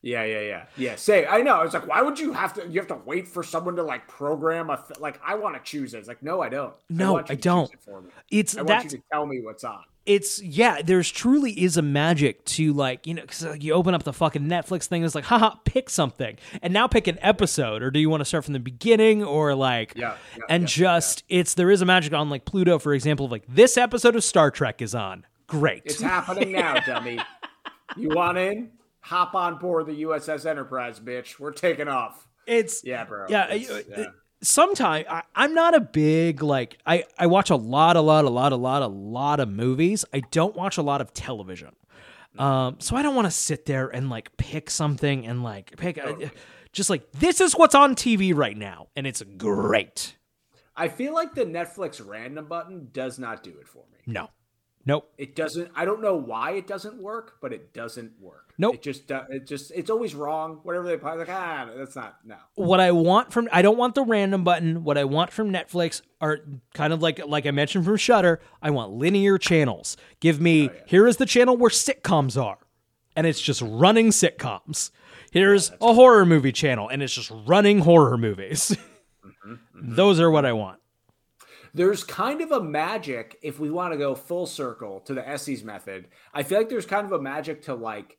Speaker 1: Yeah, yeah, yeah, yeah. Say, I know. It's like, why would you have to? You have to wait for someone to like program a th- like. I want to choose it. It's like, no, I don't.
Speaker 2: No,
Speaker 1: I, want you
Speaker 2: I
Speaker 1: to
Speaker 2: don't.
Speaker 1: Choose it for me.
Speaker 2: It's
Speaker 1: I want
Speaker 2: that's
Speaker 1: you to tell me what's on.
Speaker 2: it's yeah. There's truly is a magic to like you know because like, you open up the fucking Netflix thing. It's like, haha, pick something, and now pick an episode, or do you want to start from the beginning, or like,
Speaker 1: Yeah, yeah,
Speaker 2: and
Speaker 1: yeah,
Speaker 2: just it's there is a magic on like Pluto, for example, of like this episode of Star Trek is on. Great,
Speaker 1: It's happening now, dummy. You want in? Hop on board the U S S Enterprise, bitch. We're taking off.
Speaker 2: It's
Speaker 1: Yeah, bro.
Speaker 2: Yeah,
Speaker 1: It's-
Speaker 2: uh,
Speaker 1: yeah.
Speaker 2: Sometimes I, I'm not a big like I I watch a lot, a lot, a lot, a lot, a lot of movies. I don't watch a lot of television, um, so I don't want to sit there and like pick something and like pick a, just like this is what's on T V right now, and it's great.
Speaker 1: I feel like the Netflix random button does not do it for me.
Speaker 2: No, nope.
Speaker 1: It doesn't. I don't know why it doesn't work, but it doesn't work.
Speaker 2: Nope.
Speaker 1: It just. do- It just. It's always wrong. Whatever they play, like ah, that's not. No.
Speaker 2: What I want from I don't want the random button. What I want from Netflix are kind of like like I mentioned from Shudder. I want linear channels. Give me here is the channel where sitcoms are, and it's just running sitcoms. Here's a horror movie channel, and it's just running horror movies. Those are what I want.
Speaker 1: There's kind of a magic if we want to go full circle to the Essie's method. I feel like there's kind of a magic to like.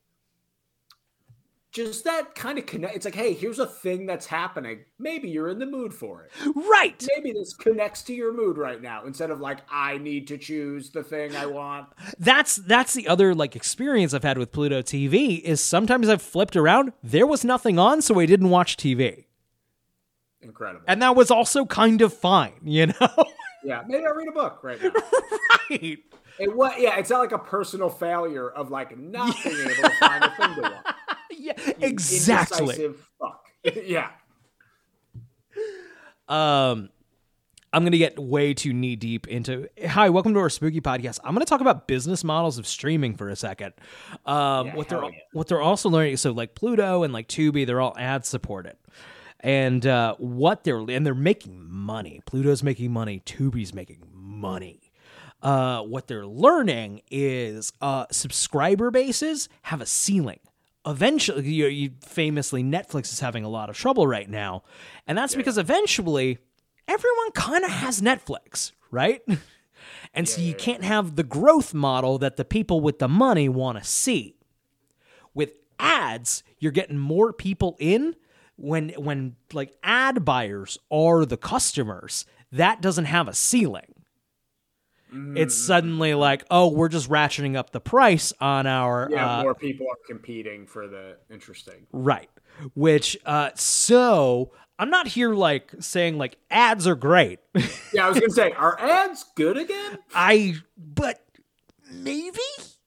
Speaker 1: Just that kind of connect. It's like, hey, here's a thing that's happening. Maybe you're in the mood for it.
Speaker 2: Right.
Speaker 1: Maybe this connects to your mood right now instead of like, I need to choose the thing I want.
Speaker 2: That's that's the other like experience I've had with Pluto T V is sometimes I've flipped around. There was nothing on, so I didn't watch T V.
Speaker 1: Incredible.
Speaker 2: And that was also kind of fine, you know?
Speaker 1: Yeah, maybe I'll read a book right now.
Speaker 2: Right.
Speaker 1: It what? Yeah, it's not like a personal failure of like not being able to find a thing to watch.
Speaker 2: Yeah,
Speaker 1: You
Speaker 2: exactly.
Speaker 1: indecisive fuck. Yeah.
Speaker 2: Um, I'm going to get way too knee deep into. Hi, welcome to our spooky podcast. I'm going to talk about business models of streaming for a second. Um,
Speaker 1: Yeah,
Speaker 2: what they're
Speaker 1: hell yeah.
Speaker 2: what they're also learning. So like Pluto and like Tubi, they're all ad supported, and uh, what they're and they're making money. Pluto's making money. Tubi's making money. Uh, what they're learning is uh, subscriber bases have a ceiling. Eventually, you, you famously, Netflix is having a lot of trouble right now, and that's because eventually everyone kind of has Netflix, right? And so you can't have the growth model that the people with the money want to see. With ads, you're getting more people in when when like ad buyers are the customers. That doesn't have a ceiling. It's suddenly like, oh, we're just ratcheting up the price on our
Speaker 1: Yeah,
Speaker 2: uh,
Speaker 1: more people are competing for the interesting.
Speaker 2: right. Which uh, so I'm not here like saying like ads are great.
Speaker 1: Yeah, I was gonna say, are ads good again?
Speaker 2: I but maybe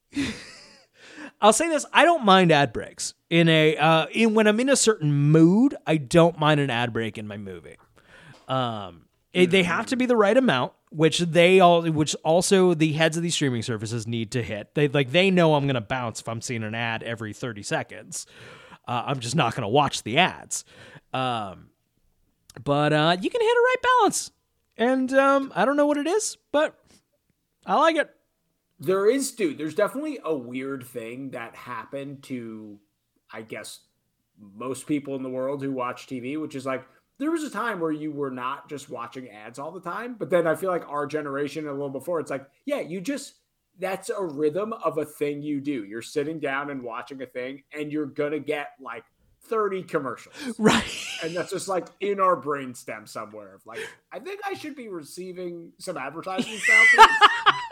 Speaker 2: I'll say this: I don't mind ad breaks in a uh, in when I'm in a certain mood. I don't mind an ad break in my movie. Um, it, they have to be the right amount, which they all, which also the heads of these streaming services need to hit. They like they know I'm gonna bounce if I'm seeing an ad every thirty seconds. Uh, I'm just not gonna watch the ads. Um, but uh, you can hit a right balance, and um, I don't know what it is, but I like it.
Speaker 1: There is, dude, there's definitely a weird thing that happened to, I guess, most people in the world who watch T V, which is like, there was a time where you were not just watching ads all the time. But then I feel like our generation, a little before, it's like, yeah, you just, that's a rhythm of a thing you do. You're sitting down and watching a thing, and you're going to get like thirty commercials.
Speaker 2: Right.
Speaker 1: And that's just like in our brainstem somewhere. Of like, I think I should be receiving some advertisements now, please.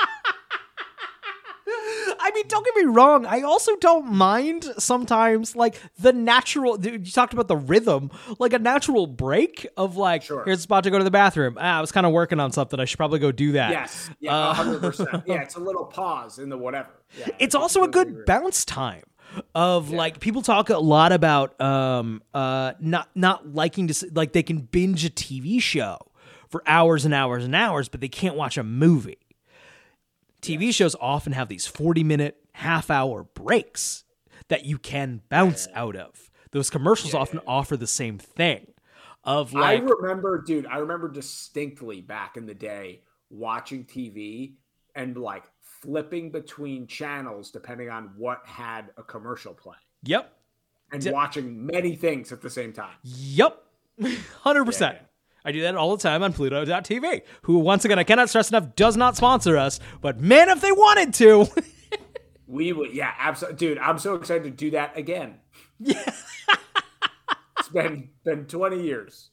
Speaker 2: I mean, don't get me wrong. I also don't mind sometimes, like, the natural, dude, you talked about the rhythm, like a natural break of like,
Speaker 1: Sure.
Speaker 2: here's a spot to go to the bathroom. Ah, I was kind of working on something. I should probably go do that.
Speaker 1: Yes. Yeah,
Speaker 2: Uh,
Speaker 1: one hundred percent. Yeah, it's a little pause in the whatever. Yeah,
Speaker 2: It's
Speaker 1: I
Speaker 2: also a
Speaker 1: completely
Speaker 2: good
Speaker 1: agree.
Speaker 2: bounce time of like people talk a lot about um uh not not liking to s- like they can binge a T V show for hours and hours and hours, but they can't watch a movie. T V shows often have these forty minute, half hour breaks that you can bounce out of. Those commercials often offer the same thing of like,
Speaker 1: I remember, dude, I remember distinctly back in the day watching T V and like flipping between channels depending on what had a commercial play.
Speaker 2: yep,
Speaker 1: and
Speaker 2: D-
Speaker 1: watching many things at the same time.
Speaker 2: Yup. one hundred percent.
Speaker 1: Yeah, yeah.
Speaker 2: I do that all the time on Pluto dot T V, who, once again, I cannot stress enough, does not sponsor us. But man, if they wanted to.
Speaker 1: We would, yeah, absolutely. Dude, I'm so excited to do that again.
Speaker 2: Yeah.
Speaker 1: It's been been twenty years.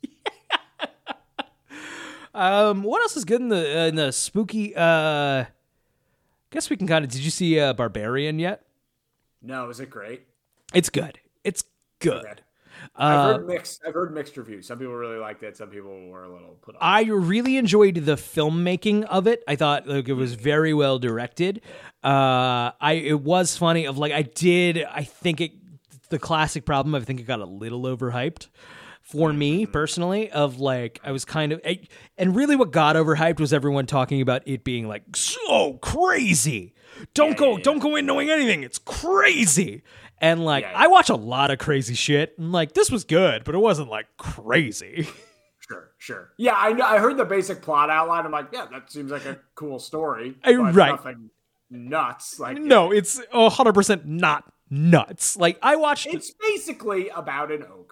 Speaker 2: Um, what else is good in the uh, in the spooky? Uh, guess we can kind of. Did you see uh, Barbarian yet?
Speaker 1: No, is it great?
Speaker 2: It's good. It's good.
Speaker 1: Okay.
Speaker 2: Uh,
Speaker 1: I've heard mixed. I've heard mixed reviews. Some people really liked it. Some people were a little put off.
Speaker 2: I really enjoyed the filmmaking of it. I thought like it was very well directed. Uh, I it was funny. Of like I did. I think it the classic problem. I think it got a little overhyped. For me personally, of like, I was kind of, and really what got overhyped was everyone talking about it being like so crazy. Don't
Speaker 1: Yeah,
Speaker 2: go,
Speaker 1: yeah, yeah.
Speaker 2: don't go in knowing anything. It's crazy. And like,
Speaker 1: Yeah, yeah.
Speaker 2: I watch a lot of crazy shit. And like, this was good, but it wasn't like crazy.
Speaker 1: Sure, sure. Yeah, I know. I heard the basic plot outline. I'm like, yeah, that seems like a cool story.
Speaker 2: Uh,
Speaker 1: but
Speaker 2: right.
Speaker 1: Nothing nuts. Like
Speaker 2: No, it's one hundred percent not nuts. Like, I watched
Speaker 1: it's basically about an ogre.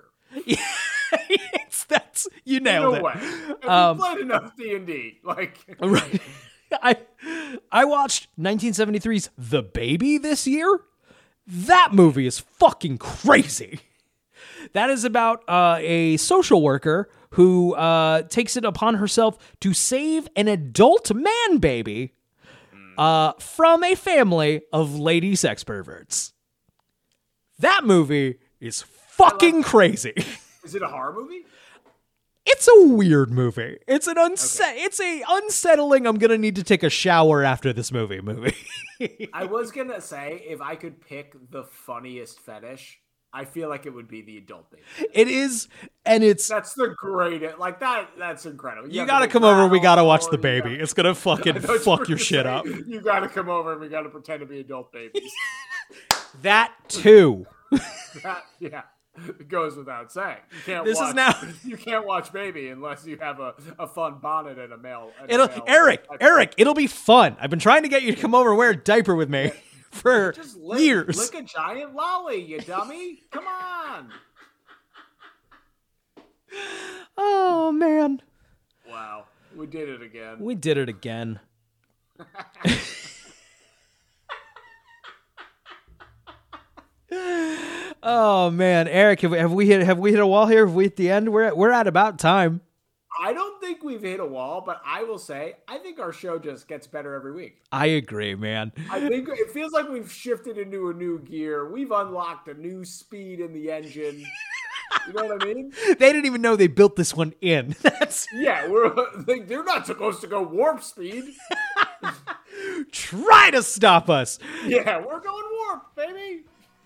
Speaker 2: it's that's you
Speaker 1: In
Speaker 2: nailed
Speaker 1: a
Speaker 2: it.
Speaker 1: way. If
Speaker 2: Um,
Speaker 1: you played enough D and D, like
Speaker 2: Right. I I watched nineteen seventy-three's The Baby this year. That movie is fucking crazy. That is about uh, a social worker who uh, takes it upon herself to save an adult man baby uh, from a family of lady sex perverts. That movie is fucking crazy.
Speaker 1: is it a horror movie?
Speaker 2: It's a weird movie. It's an unse-
Speaker 1: Okay.
Speaker 2: It's a unsettling. I'm gonna need to take a shower after this movie. Movie.
Speaker 1: I was gonna say if I could pick the funniest fetish, I feel like it would be the adult baby.
Speaker 2: It is, and it's.
Speaker 1: That's the greatest. Like that. That's incredible.
Speaker 2: You
Speaker 1: have
Speaker 2: gotta
Speaker 1: the
Speaker 2: come over. We gotta
Speaker 1: rattle,
Speaker 2: watch the
Speaker 1: you
Speaker 2: baby.
Speaker 1: gotta-
Speaker 2: It's gonna
Speaker 1: I
Speaker 2: fucking
Speaker 1: thought you
Speaker 2: fuck
Speaker 1: were
Speaker 2: your
Speaker 1: gonna
Speaker 2: shit
Speaker 1: say,
Speaker 2: up.
Speaker 1: You gotta come over and we gotta pretend to be adult babies.
Speaker 2: That too.
Speaker 1: That, yeah, it goes without saying. You can't.
Speaker 2: This is
Speaker 1: watch,
Speaker 2: now-
Speaker 1: You can't watch Baby unless you have a, a fun bonnet and a male. And a
Speaker 2: It'll
Speaker 1: male
Speaker 2: Eric.
Speaker 1: type-
Speaker 2: Eric. It'll be fun. I've been trying to get you to come over and wear a diaper with me for
Speaker 1: Just lick,
Speaker 2: years.
Speaker 1: lick a giant lolly, you dummy! Come on.
Speaker 2: Oh man,
Speaker 1: Wow, we did it again.
Speaker 2: we did it again. Oh man, Eric, have we, have we hit have we hit a wall here? Have we at the end? We're at, we're at about time.
Speaker 1: I don't think we've hit a wall, but I will say I think our show just gets better every week.
Speaker 2: I agree, man.
Speaker 1: I think it feels like we've shifted into a new gear. We've unlocked a new speed in the engine. You know what I mean?
Speaker 2: They didn't even know they built this one in. That's
Speaker 1: Yeah, we're like, they're not supposed to go warp speed.
Speaker 2: try to stop us.
Speaker 1: Yeah, we're going warp, baby.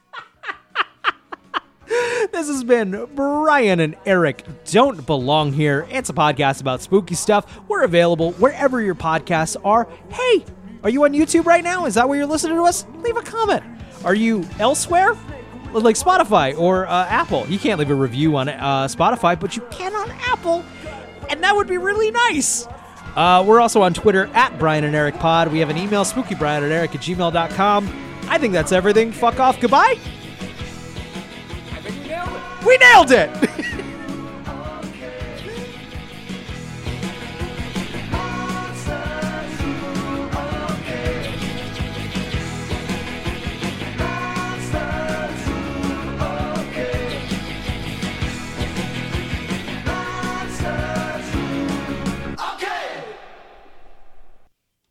Speaker 2: This has been Brian and Eric Don't Belong Here. It's a podcast about spooky stuff. We're available wherever your podcasts are. Hey, are you on YouTube right now? Is that where you're listening to us? Leave a comment. Are you elsewhere? Like Spotify or uh, Apple. You can't leave a review on uh, Spotify, but you can on Apple, and that would be really nice. Uh, we're also on Twitter at Brian and Eric Pod. We have an email, spookybrian and Eric at gmail dot com. I think that's everything. Fuck off. Goodbye.
Speaker 1: I think we nailed it.
Speaker 2: We nailed it!